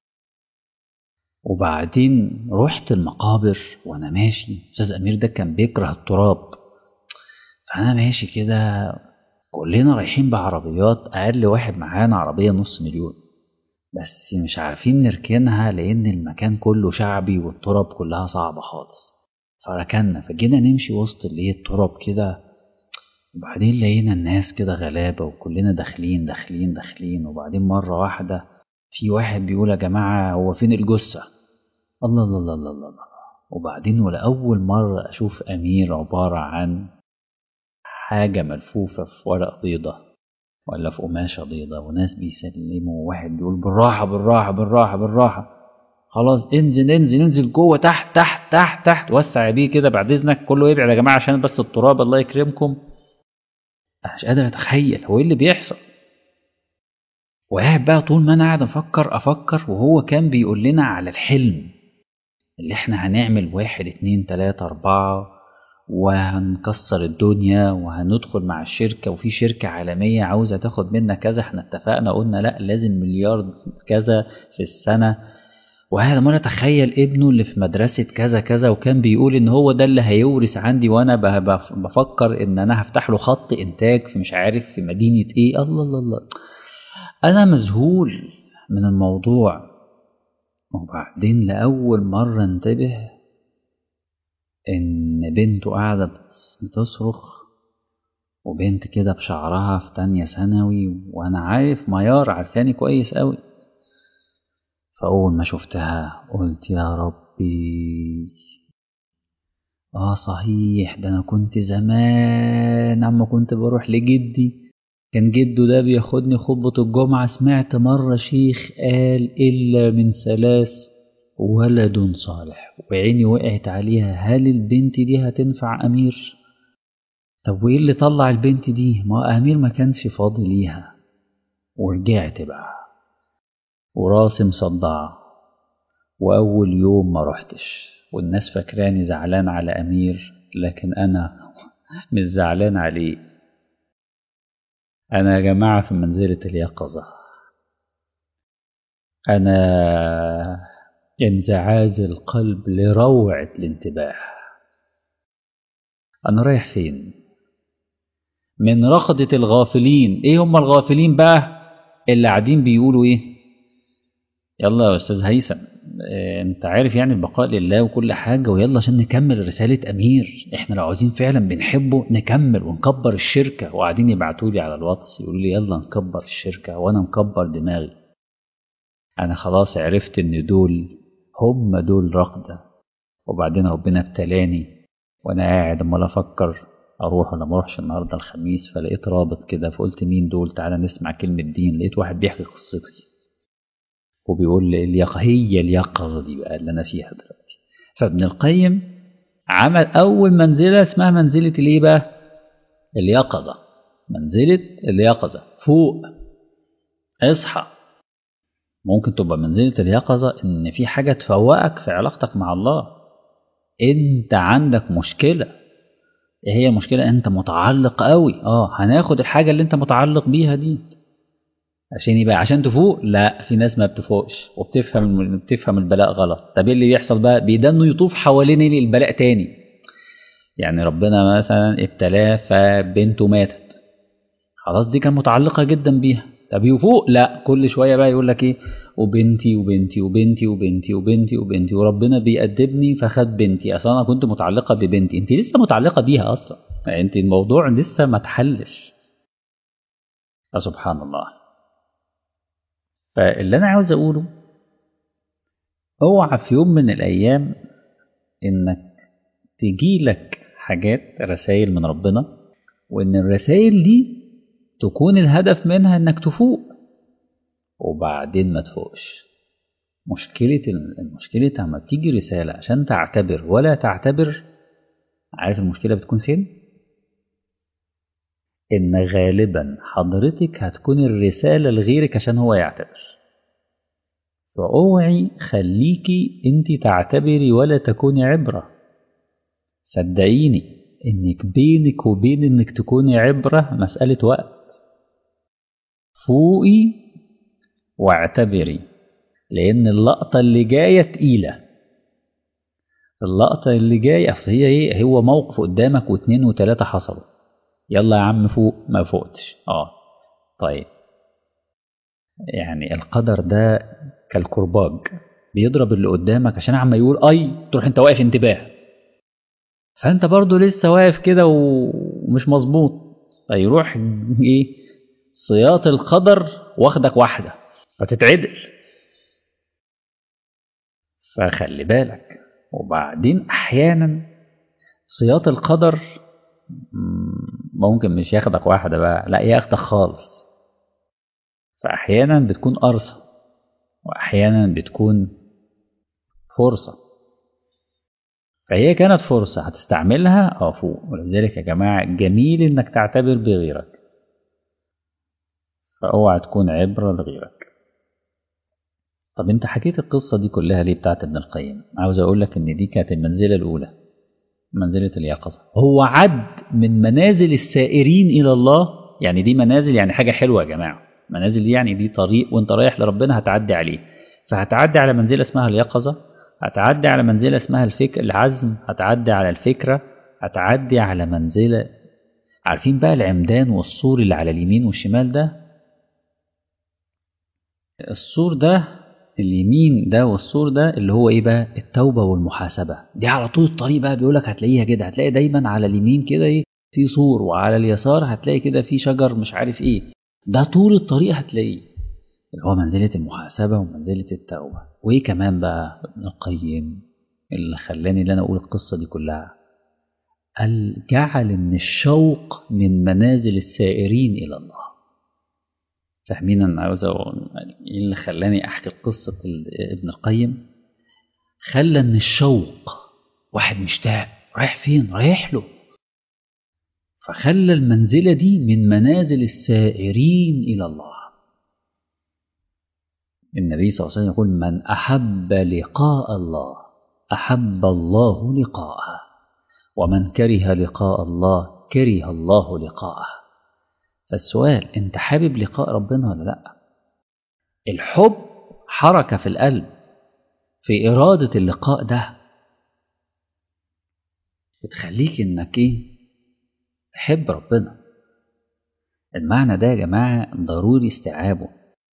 وبعدين رحت المقابر وانا ماشي. استاذ امير ده كان بيكره التراب، فانا ماشي كده، كلنا رايحين بعربيات، أقل واحد معانا عربية نص مليون، بس مش عارفين نركنها لأن المكان كله شعبي والتراب كلها صعبة خالص. فركنا، فجينا نمشي وسط اللي هي التراب كده، وبعدين لقينا الناس كده غلابة وكلنا داخلين داخلين داخلين. وبعدين مرة واحدة في واحد بيقول يا جماعة هو فين الجثة؟ الله الله الله الله الله. وبعدين ولأول مرة أشوف أمير عبارة عن حاجة ملفوفة في ورق بيضة ولا في قماشة بيضة، وناس بيسلموا، واحد بيقول بالراحة بالراحة بالراحة بالراحة، خلاص انزل انزل انزل جوه، تحت تحت تحت تحت، وسع بيه كده بعد اذنك، كله يبعد يا جماعة عشان بس التراب الله يكرمكم. انا مش قادر اتخيل هو ايه اللي بيحصل. وقاعد بقى طول ما انا قاعد افكر افكر، وهو كان بيقول لنا على الحلم اللي احنا هنعمل واحد اتنين تلاتة اربعة وهنكسر الدنيا وهندخل مع الشركة، وفي شركة عالمية عاوزة تاخد منا كذا، احنا اتفقنا قلنا لا لازم مليار كذا في السنة. وهذا ما اتخيل ابنه اللي في مدرسة كذا كذا وكان بيقول ان هو ده اللي هيورث عندي، وانا بفكر ان انا هفتح له خط انتاج في مش عارف في مدينة ايه. الله الله الله، انا مذهول من الموضوع. وبعدين لأول مرة انتبه ان بنته قاعدة بتصرخ، وبنت كده بشعرها في تانية ثانوي، وانا عارف ميار عارفاني كويس قوي. فاول ما شفتها قلت يا ربي، اه صحيح، ده انا كنت زمان اما كنت بروح لجدي، كان جده ده بياخدني خطبة الجمعة. سمعت مرة شيخ قال إلا من ثلاث ولد صالح، وعيني وقعت عليها. هل البنت دي هتنفع أمير؟ طب وإيه اللي طلع البنت دي؟ ما أمير ما كانش فاضي ليها. ورجعت بقى وراسي مصدعة، وأول يوم ما رحتش، والناس فاكراني زعلان على أمير، لكن أنا مش زعلان عليه. أنا يا جماعة في منزلة اليقظة، أنا انزعاج القلب لروعة الانتباه. أنا رايح فين؟ من رقدة الغافلين. إيه هم الغافلين بقى؟ اللي قاعدين بيقولوا إيه؟ يلا يا أستاذ هيثم، إيه أنت عارف يعني البقاء لله وكل حاجة، ويلا عشان نكمل رسالة أمير. إحنا لو عاوزين فعلا بنحبه نكمل ونكبر الشركة. وقاعدين يبعتولي على الواتس يقولوا لي يلا نكبر الشركة، وأنا مكبر دماغي. أنا خلاص عرفت إن دول هم دول رقدة. وبعدين ربنا ابتلاني وأنا قاعد أمال أفكر أروح ولا ما أروحش النهاردة الخميس، فلقيت رابط كده فقلت مين دول، تعالى نسمع كلمة دين. لقيت واحد بيحكي قصتي وبيقول لي اليقظة، هي اليقظة دي بقى اللي أنا فيها دلوقتي. فابن القيم عمل أول منزلة اسمها منزلة الإيه بقى؟ اليقظة. منزلة اليقظة، فوق، اصحى. ممكن تبقى منزلة اليقظة إن في حاجة تفوقك في علاقتك مع الله. أنت عندك مشكلة. إيه هي المشكلة؟ أنت متعلق قوي. آه هناخد الحاجة اللي أنت متعلق بيها دي عشان يبقى عشان تفوق. لا، في ناس ما بتفوقش وبتفهم بتفهم البلاء غلط. طب ايه اللي بيحصل بقى؟ بيدنوا يطوف حوالين البلاء تاني. يعني ربنا مثلا ابتلاه فبنته ماتت، خلاص دي كان متعلقة جدا بيها. طب يفوق؟ لا، كل شوية بقى يقول لك ايه، وبنتي وبنتي وبنتي وبنتي وبنتي وبنتي وربنا بيأدبني فخد بنتي. اصلا انا كنت متعلقة ببنتي. انت لسه متعلقة بيها اصلا، يعني انت الموضوع لسه ما اتحلش. سبحان الله. فاللي انا عاوز اقوله، اوعى في يوم من الايام انك تجيلك حاجات رسائل من ربنا وان الرسائل دي تكون الهدف منها انك تفوق وبعدين ما تفوقش. مشكلة المشكلة لما تيجي رسالة عشان تعتبر ولا تعتبر، عارف المشكلة بتكون فين؟ ان غالبا حضرتك هتكون الرسالة لغيرك عشان هو يعتبر. فاوعي خليكي انت تعتبري ولا تكوني عبرة. صدقيني انك بينك وبين انك تكوني عبرة مسألة وقت. فوقي واعتبري، لان اللقطة اللي جاية تقيلة. اللقطة اللي جاية اصل هي ايه، هو موقف قدامك واتنين وتلاتة حصلوا، يلا يا عم فوق. ما فوقتش. اه طيب، يعني القدر ده كالكرباج بيضرب اللي قدامك عشان عم يقول اي تروح انت واقف انتباه، فانت برضو لسه واقف كده ومش مظبوط، فيروح ايه سياط القدر واخدك واحدة فتتعدل. فخلي بالك. وبعدين احيانا سياط القدر ممكن مش ياخدك واحدة بقى، لا ياخدك خالص. فاحيانا بتكون قرصة واحيانا بتكون فرصة. فهي كانت فرصة هتستعملها اه فوق. ولذلك يا جماعة جميل انك تعتبر بغيرك، فاوعى تكون عبرة لغيرك. طب انت حكيت القصة دي كلها ليه بتاعت ابن القيم؟ عاوز اقول لك ان دي كانت المنزلة الاولى، منزلة اليقظة. هو عد من منازل السائرين الى الله. يعني دي منازل، يعني حاجة حلوة يا جماعة. منازل دي يعني دي طريق وانت رايح لربنا هتعدي عليه. فهتعدي على منزلة اسمها اليقظة، هتعدي على منزلة اسمها الفكر العزم، هتعدي على الفكرة، هتعدي على منزلة. عارفين بقى العمدان والسور اللي على اليمين والشمال ده؟ السور ده اليمين ده والسور ده اللي هو ايه بقى؟ التوبة والمحاسبة. دي على طول الطريق بقى بيقولك هتلاقيها كده، هتلاقي دايما على اليمين كده ايه في سور، وعلى اليسار هتلاقي كده في شجر مش عارف ايه. ده طول الطريق هتلاقيه اللي هو منزلة المحاسبة ومنزلة التوبة. وايه كمان بقى ابن القيم اللي خلاني اللي انا اقول القصة دي كلها؟ قال جعل ان الشوق من منازل السائرين الى الله. فاهمين انا عاوز ايه اللي خلاني احكي قصة ابن القيم؟ خلى ان الشوق، واحد مشتاق رايح فين؟ رايح له. فخلى المنزلة دي من منازل السائرين الى الله. النبي صلى الله عليه وسلم يقول من احب لقاء الله احب الله لقاءه، ومن كره لقاء الله كره الله لقاءه. فالسؤال، انت حابب لقاء ربنا ولا لا؟ الحب حركة في القلب في إرادة اللقاء ده بتخليك إنك إيه؟ تحب ربنا. المعنى ده يا جماعة ضروري استيعابه.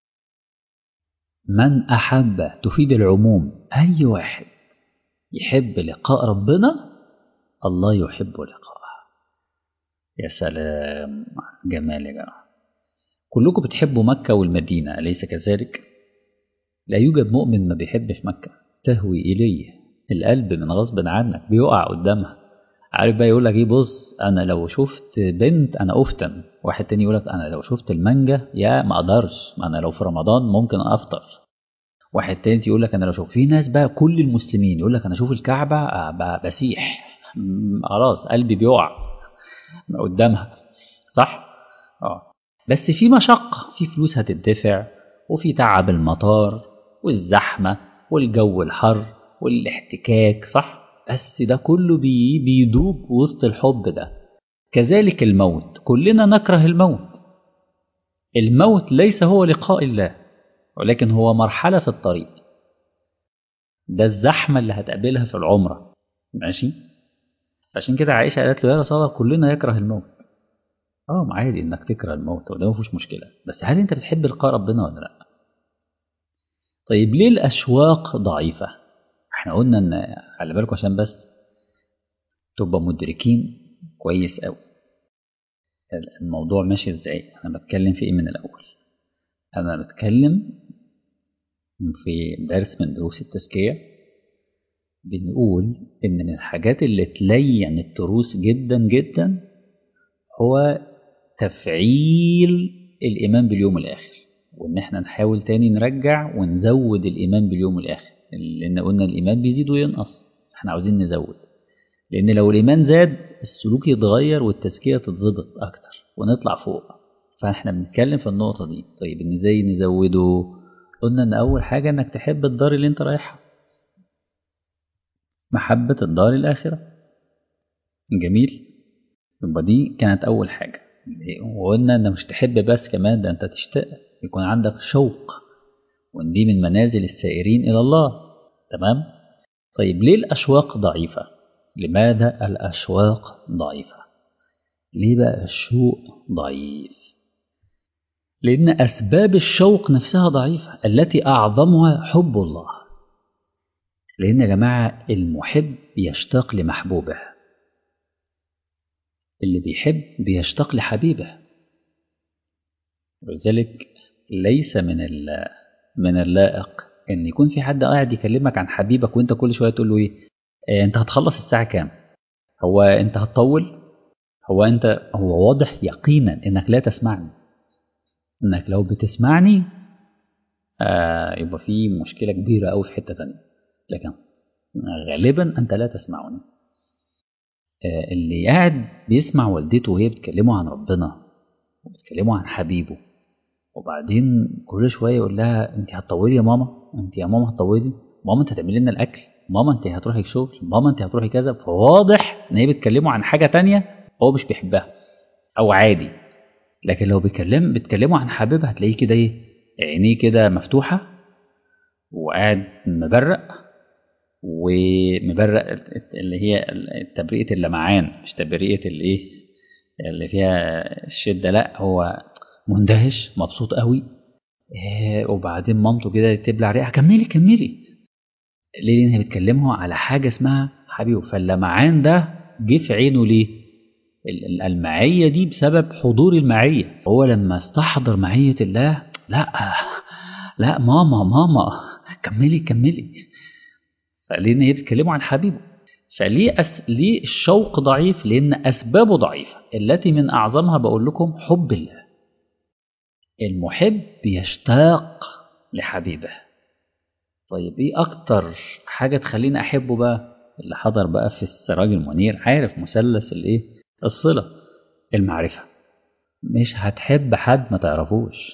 من أحب تفيد العموم، أي واحد يحب لقاء ربنا الله يحب لقاءه. يا سلام جمال يا جماعة. كلكم بتحبوا مكة والمدينة أليس كذلك؟ لا يوجد مؤمن ما بيحبش مكة، تهوي إليه القلب من غصب عنك، بيقع قدامها. عارف بقى يقول لك ايه؟ بص انا لو شفت بنت انا افتن. واحد تاني يقول لك انا لو شفت المانجا يا ما اقدرش، ما انا لو في رمضان ممكن افطر. واحد تاني يقول لك انا لو شوف. في ناس بقى كل المسلمين يقول لك انا اشوف الكعبة بسيح خلاص قلبي بيقع قدامها، صح؟ اه. بس في مشقة، في فلوس هتدفع، وفي تعب المطار والزحمة والجو الحر والاحتكاك، صح؟ بس ده كله بي بيدوب وسط الحب ده. كذلك الموت، كلنا نكره الموت. الموت ليس هو لقاء الله، ولكن هو مرحلة في الطريق. ده الزحمة اللي هتقابلها في العمرة، ماشي؟ عشان كده عائشة قالت له يا رسول الله كلنا يكره الموت. اه عادي انك تكره الموت وده مفيش مشكلة، بس هل انت بتحب لقاء ربنا ولا لا؟ طيب ليه الأشواق ضعيفة؟ احنا قلنا ان خلي بالكم عشان بس تبقى مدركين كويس قوي الموضوع ماشي ازاي. انا بتكلم في ايه من الاول؟ انا بتكلم في درس من دروس التزكية، بنقول ان من الحاجات اللي تلين التروس جدا جدا هو تفعيل الايمان باليوم الاخر، وان احنا نحاول تاني نرجع ونزود الايمان باليوم الاخر، لان قلنا الايمان بيزيد وينقص، احنا عاوزين نزود. لان لو الايمان زاد السلوك يتغير والتزكية تتظبط اكتر ونطلع فوق. فاحنا بنتكلم في النقطة دي. طيب ان ازاي نزوده؟ قلنا ان اول حاجة انك تحب الدار اللي انت رايحها، محبة الدار الاخرة. جميل، يبقى دي كانت اول حاجة. وقلنا ان مش تحب بس، كمان ده انت تشتاق، يكون عندك شوق، وان دي من منازل السائرين الى الله. تمام. طيب ليه الاشواق ضعيفة؟ لماذا الاشواق ضعيفة؟ ليه بقى الشوق ضعيف؟ لان اسباب الشوق نفسها ضعيفة، التي اعظمها حب الله. لان يا جماعة المحب يشتاق لمحبوبه، اللي بيحب بيشتاق لحبيبه. ولذلك ليس من من اللائق ان يكون في حد قاعد يكلمك عن حبيبك وانت كل شويه تقول له ايه؟ آه انت هتخلص الساعه كام؟ هو انت هتطول؟ هو انت هو واضح يقينا انك لا تسمعني، انك لو بتسمعني آه يبقى في مشكله كبيره قوي في حته ثانيه، لكن غالبا انت لا تسمعني. آه اللي قاعد بيسمع والدته وهي بتكلمه عن ربنا وبتكلمه عن حبيبه، وبعدين كل شويه يقول لها انت هتطولي يا ماما، انت يا ماما هتطولي، ماما انت هتعملي لنا الاكل، ماما انت هتروحي الشغل، ماما انت هتروحي كذا. فواضح ان هي بتكلمه عن حاجه تانية هو مش بيحبها او عادي. لكن لو بيتكلم بتكلمه عن حبيبها هتلاقيه كده ايه، عينيه كده مفتوحه وقاعد مبرق، ومبرق اللي هي تبرئة اللمعان، مش تبرئة الايه اللي فيها الشدة، لا هو مندهش مبسوط قوي. إيه، وبعدين مامته كده تبلع ريقها، كملي كملي ليه؟ لأنها بتكلمه على حاجة اسمها حبيبه. فاللمعان ده جه في عينه ليه؟ المعية دي بسبب حضور المعية. هو لما استحضر معية الله، لا لا ماما ماما كملي كملي، فلأن هي بتكلمه عن حبيبه. فليه أس... ليه الشوق ضعيف؟ لأن أسبابه ضعيفة، التي من أعظمها بقول لكم حب الله. المحب يشتاق لحبيبه. طيب إيه أكتر حاجة تخليني أحبه بقى؟ اللي حضر بقى في السراج المنير عارف مثلث الإيه؟ الصلة، المعرفة. مش هتحب حد ما تعرفوش.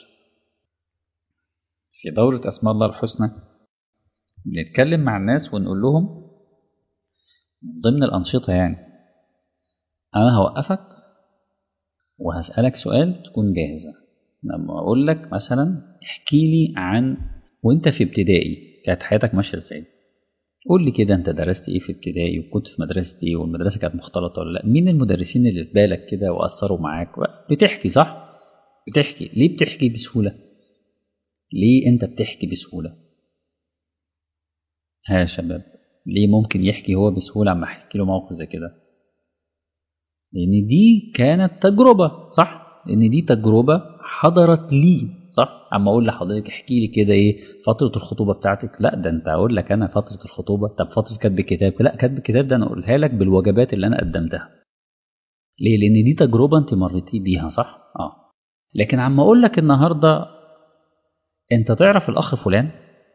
في دورة أسماء الله الحسنى بنتكلم مع الناس ونقول لهم ضمن الأنشطة، يعني أنا هوقفك وهسألك سؤال تكون جاهزة. لما أقول لك مثلا احكي لي عن وانت في ابتدائي كانت حياتك ماشية ازاي، قول لي كده انت درست ايه في ابتدائي، وكنت في مدرسة ايه، والمدرسة كانت مختلطة ولا لا، مين المدرسين اللي في بالك كده وأثروا معاك. بتحكي صح؟ بتحكي ليه؟ بتحكي بسهولة ليه؟ انت بتحكي بسهولة. ها يا شباب، ليه ممكن يحكي هو بسهولة عما احكي له موقف زي كده؟ لأن دي كانت تجربة، صح؟ لأن دي تجربة حضرت لي، صح؟ أما أقول لحضرتك احكي لي كده إيه فترة الخطوبة بتاعتك، لا ده أنت أقول لك أنا فترة الخطوبة. طب فترة كتب الكتاب، لا كتب الكتاب ده أنا أقولها لك بالوجبات اللي أنا قدمتها. ليه؟ لأن دي تجربة أنت مريتي بيها، صح؟ آه. لكن عما أقول لك النهاردة أنت تعرف الأخ فلان،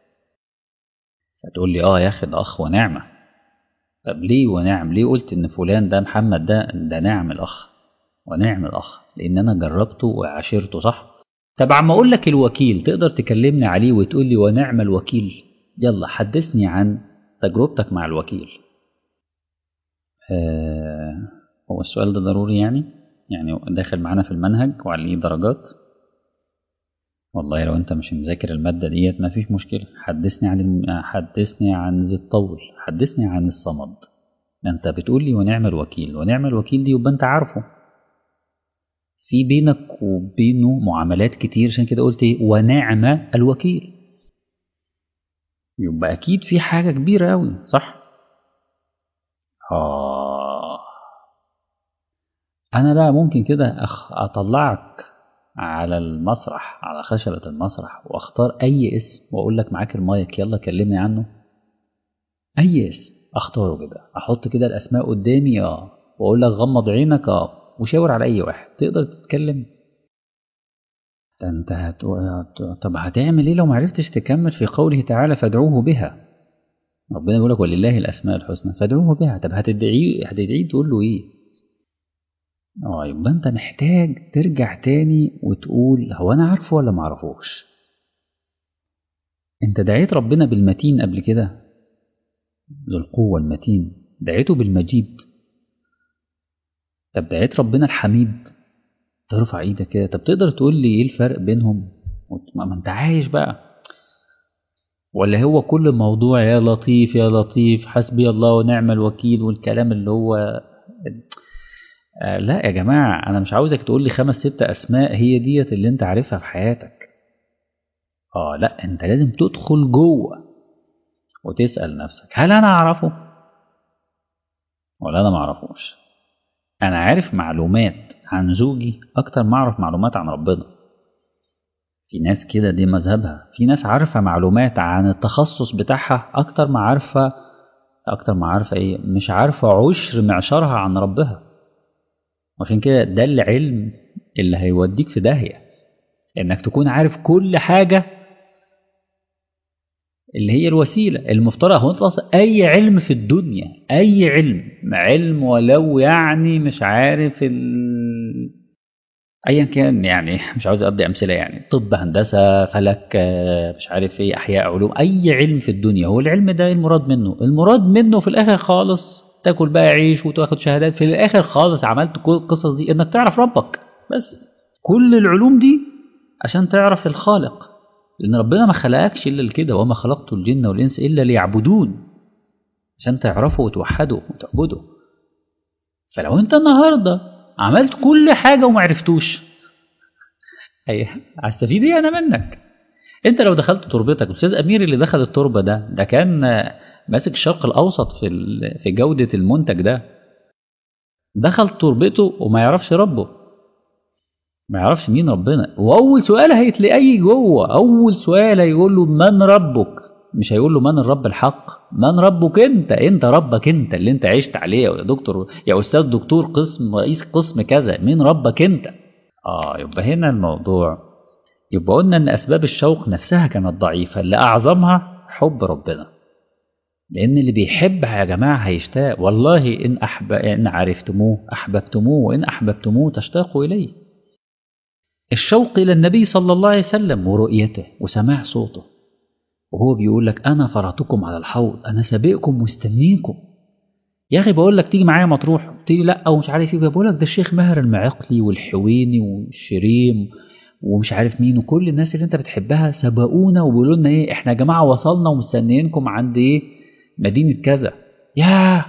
هتقول لي آه يا أخي ده أخ ونعمة. طب ليه ونعم؟ ليه قلت إن فلان ده محمد ده ده نعم الأخ ونعم الأخ؟ لأن أنا جربته وعاشرته، صح؟ طب عم أقول لك الوكيل، تقدر تكلمني عليه وتقول لي ونعم الوكيل؟ يلا حدثني عن تجربتك مع الوكيل. آه هو السؤال ده ضروري يعني يعني داخل معانا في المنهج وعليه درجات. والله لو أنت مش مذاكر المادة ديت ما فيش مشكلة. حدثني عن الم... حدثني عن ذي الطول، حدثني عن الصمد. أنت بتقول لي ونعم الوكيل، ونعم الوكيل دي يبقى أنت عارفه، في بينك وبينه معاملات كتير، عشان كده قلت ايه ونعم الوكيل. يبقى اكيد في حاجة كبيرة قوي، صح؟ آه انا بقى ممكن كده أخ... اطلعك على المسرح، على خشبة المسرح، واختار اي اسم واقول لك معاك المايك يلا كلمني عنه. اي اسم اختاره كده، احط كده الاسماء قدامي اه واقول لك غمض عينك اه وشاور على اي واحد تقدر تتكلم. ده انت هت... طب هتعمل ايه لو معرفتش تكمل في قوله تعالى فادعوه بها؟ ربنا بيقول لك ولله الاسماء الحسنى فادعوه بها. طب هتدعيه هتدعيه تقول له ايه؟ اه يبقى انت محتاج ترجع تاني وتقول هو انا عارفه ولا ما اعرفوش. انت دعيت ربنا بالمتين قبل كده، ذو القوة المتين، دعيته بالمجيد. طب دعيت ربنا الحميد، ترفع ايدك كده. طب تقدر تقول لي ايه الفرق بينهم؟ ما انت عايش بقى، ولا هو كل موضوع يا لطيف يا لطيف حسبي الله ونعم الوكيل والكلام اللي هو آه لا يا جماعة، أنا مش عاوزك تقول لي خمس ست أسماء هي ديت اللي أنت عارفها في حياتك. آه لا أنت لازم تدخل جوه وتسأل نفسك هل أنا أعرفه ولا أنا ما أعرفوش؟ أنا عارف معلومات عن زوجي أكتر ما أعرف معلومات عن ربنا. في ناس كده دي مذهبها، في ناس عارفة معلومات عن التخصص بتاعها أكتر ما عارفة أكتر ما عارفة إيه مش عارفة عشر معشرها عن ربها. عشان كده ده العلم اللي هيوديك في داهية، إنك تكون عارف كل حاجة اللي هي الوسيلة المفترض. هو انت اصلا اي علم في الدنيا، اي علم علم ولو يعني مش عارف ال... ايا كان يعني مش عاوز اقضي امثله، يعني طب هندسه فلك مش عارف ايه احياء علوم، اي علم في الدنيا هو العلم ده المراد منه المراد منه في الاخر خالص تاكل بقى عيش وتاخد شهادات في الاخر خالص عملت كل القصص دي انك تعرف ربك بس. كل العلوم دي عشان تعرف الخالق، لأن ربنا ما خلقكش إلا لكده، وما خلقت الجن والإنس إلا ليعبدون، عشان تعرفوا وتوحدوا وتعبدوا. فلو أنت النهاردة عملت كل حاجة وما عرفتوش، هستفيد إيه أنا منك؟ أنت لو دخلت تربتك، الأستاذ أمير اللي دخل التربة ده ده كان ماسك الشرق الأوسط في في جودة المنتج ده، دخل تربته وما يعرفش ربه، ما يعرفش مين ربنا. واول سؤال هيتلاقيه جوه، اول سؤال هيقول له من ربك، مش هيقول له من الرب الحق، من ربك انت، انت ربك انت اللي انت عشت عليه يا دكتور، يا استاذ دكتور قسم رئيس قسم كذا، مين ربك انت. اه يبقى هنا الموضوع، يبقى قلنا ان اسباب الشوق نفسها كانت ضعيفه، اللي اعظمها حب ربنا. لان اللي بيحب يا جماعه هيشتاق، والله ان احب ان عرفتموه احببتموه، وان احببتموه تشتاقوا اليه. الشوق إلى النبي صلى الله عليه وسلم ورؤيته وسماع صوته، وهو بيقول لك أنا فرعتكم على الحوض، أنا سابقكم مستنيكم. يا أخي بقول لك تيجي معايا مطروح، تيجي لأ ومش عارف إيه، بقول لك ده الشيخ ماهر المعقلي والحويني والشريم ومش عارف مين وكل الناس اللي أنت بتحبها سبقونا وبيقولوا لنا إيه، إحنا يا جماعة وصلنا ومستنيينكم عند إيه، مدينة كذا. ياه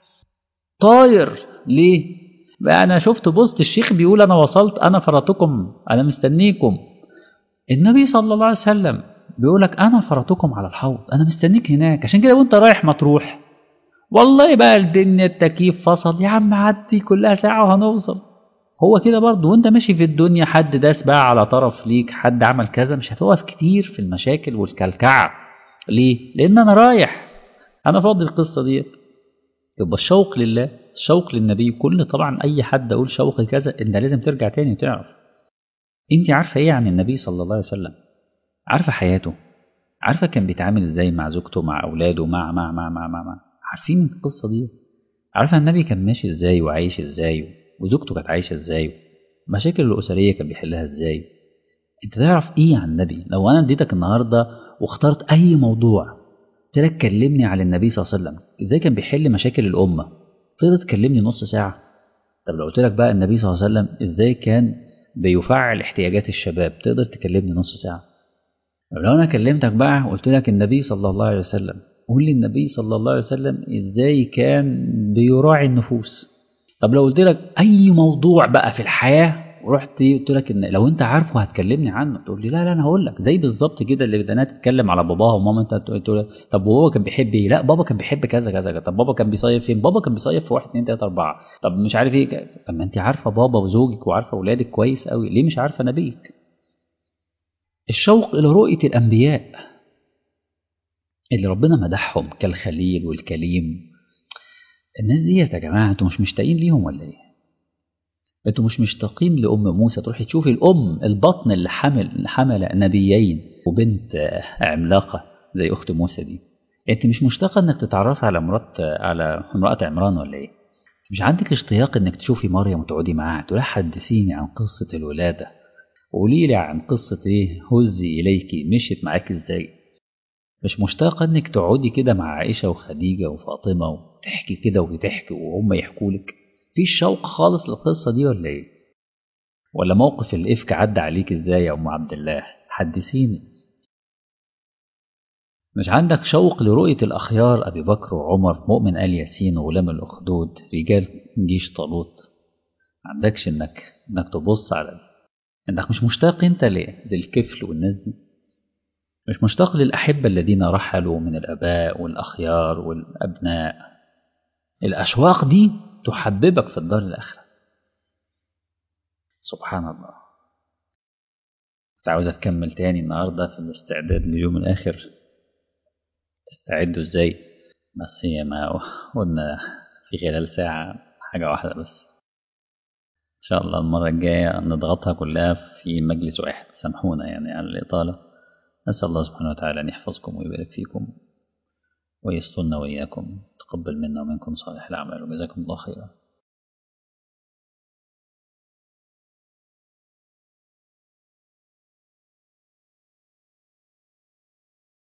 طاير ليه؟ بقى أنا شفت بوست الشيخ بيقول أنا وصلت، أنا فرطكم، أنا مستنيكم. النبي صلى الله عليه وسلم بيقولك أنا فرطكم على الحوض، أنا مستنيك هناك. عشان كده وأنت رايح مطروح والله بقى الدنيا التكييف فصل، يا عم عدي كلها ساعة وهنوصل. هو كده برضه وأنت ماشي في الدنيا، حد داس بقى على طرف ليك، حد عمل كذا، مش هتقف كتير في المشاكل والكلكعة. ليه؟ لأن أنا رايح، أنا فاضي القصة دي. يبقى الشوق لله، الشوق للنبي، كل طبعا أي حد أقول شوق كذا أنت لازم ترجع تاني وتعرف أنت عارفة إيه عن النبي صلى الله عليه وسلم، عارفة حياته، عارفة كان بيتعامل إزاي مع زوجته مع أولاده مع مع مع مع مع, مع. عارفين القصة دي؟ عارفة النبي كان ماشي إزاي وعايش إزاي، وزوجته كانت عايشة إزاي، مشاكل الأسرية كان بيحلها إزاي. أنت تعرف إيه عن النبي؟ لو أنا اديتك النهاردة واخترت أي موضوع قلت لك كلمني على النبي صلى الله عليه وسلم، إزاي كان بيحل مشاكل الأمة، تقدر تكلمني نص ساعة؟ طب لو قلت لك بقى النبي صلى الله عليه وسلم إزاي كان بيفعل احتياجات الشباب، تقدر تكلمني نص ساعة؟ لو أنا كلمتك بقى وقلت لك النبي صلى الله عليه وسلم، قول لي النبي صلى الله عليه وسلم إزاي كان بيراعي النفوس. طب لو قلت لك أي موضوع بقى في الحياة ورحت قلت لك إن لو أنت عارفه هتكلمني عنه، تقول لي لا لا أنا هقول لك. زي بالظبط كده اللي بدنا تتكلم على باباها وماما، أنت تقول طب وهو كان بيحب إيه؟ لا بابا كان بيحب كذا كذا. طب بابا كان بيصيف فين؟ بابا كان بيصيف في واحد اتنين تلاته اربعه. طب مش عارف إيه. طب ما أنت عارفة بابا وزوجك وعارفة أولادك كويس قوي، ليه مش عارفة نبيك؟ الشوق إلى رؤية الأنبياء اللي ربنا مدحهم كالخليل والكليم. الناس دي يا جماعة انتوا مش مشتاقين ليهم ولا ايه؟ انتوا مش مشتاقين لأم موسى؟ تروحي تشوفي الأم البطن اللي حمل اللي حمل نبيين وبنت عملاقة زي أخت موسى دي. انت مش مشتاقة انك تتعرفي على مرات على امرأة عمران ولا ايه؟ مش عندك اشتياق انك تشوفي مريم وتقعدي معاها تقولي حدثيني عن قصة الولادة، وقولي لي عن قصة ايه هزي إليكي مشيت معاك ازاي؟ مش مشتاقة انك تقعدي كده مع عائشة وخديجة وفاطمة وتحكي كده وتحكي وهم يحكوا لك؟ فيش شوق خالص للقصة دي ولا ايه؟ ولا موقف الإفك عدى عليك ازاي يا أم عبد الله؟ حدثيني. مش عندك شوق لرؤية الأخيار أبي بكر وعمر، مؤمن آل ياسين وغلام الأخدود، رجال جيش طالوت؟ ما عندكش انك انك تبص على انك مش مشتاق انت للكفل والناس دي؟ مش مشتاق للأحبة الذين رحلوا من الآباء والأخيار والأبناء؟ الأشواق دي تحببك في الدار الآخرة. سبحان الله. كنت عاوز أتكمل تاني النهاردة في الاستعداد ليوم الآخر، تستعدوا إزاي؟ بس هي ما قلنا في خلال ساعة حاجة واحدة بس، إن شاء الله المرة الجاية نضغطها كلها في مجلس واحد، سامحونا يعني على الإطالة. نسأل الله سبحانه وتعالى أن يحفظكم ويبارك فيكم ويسترنا وإياكم، تقبل منا ومنكم صالح الأعمال، وجزاكم الله خيرا.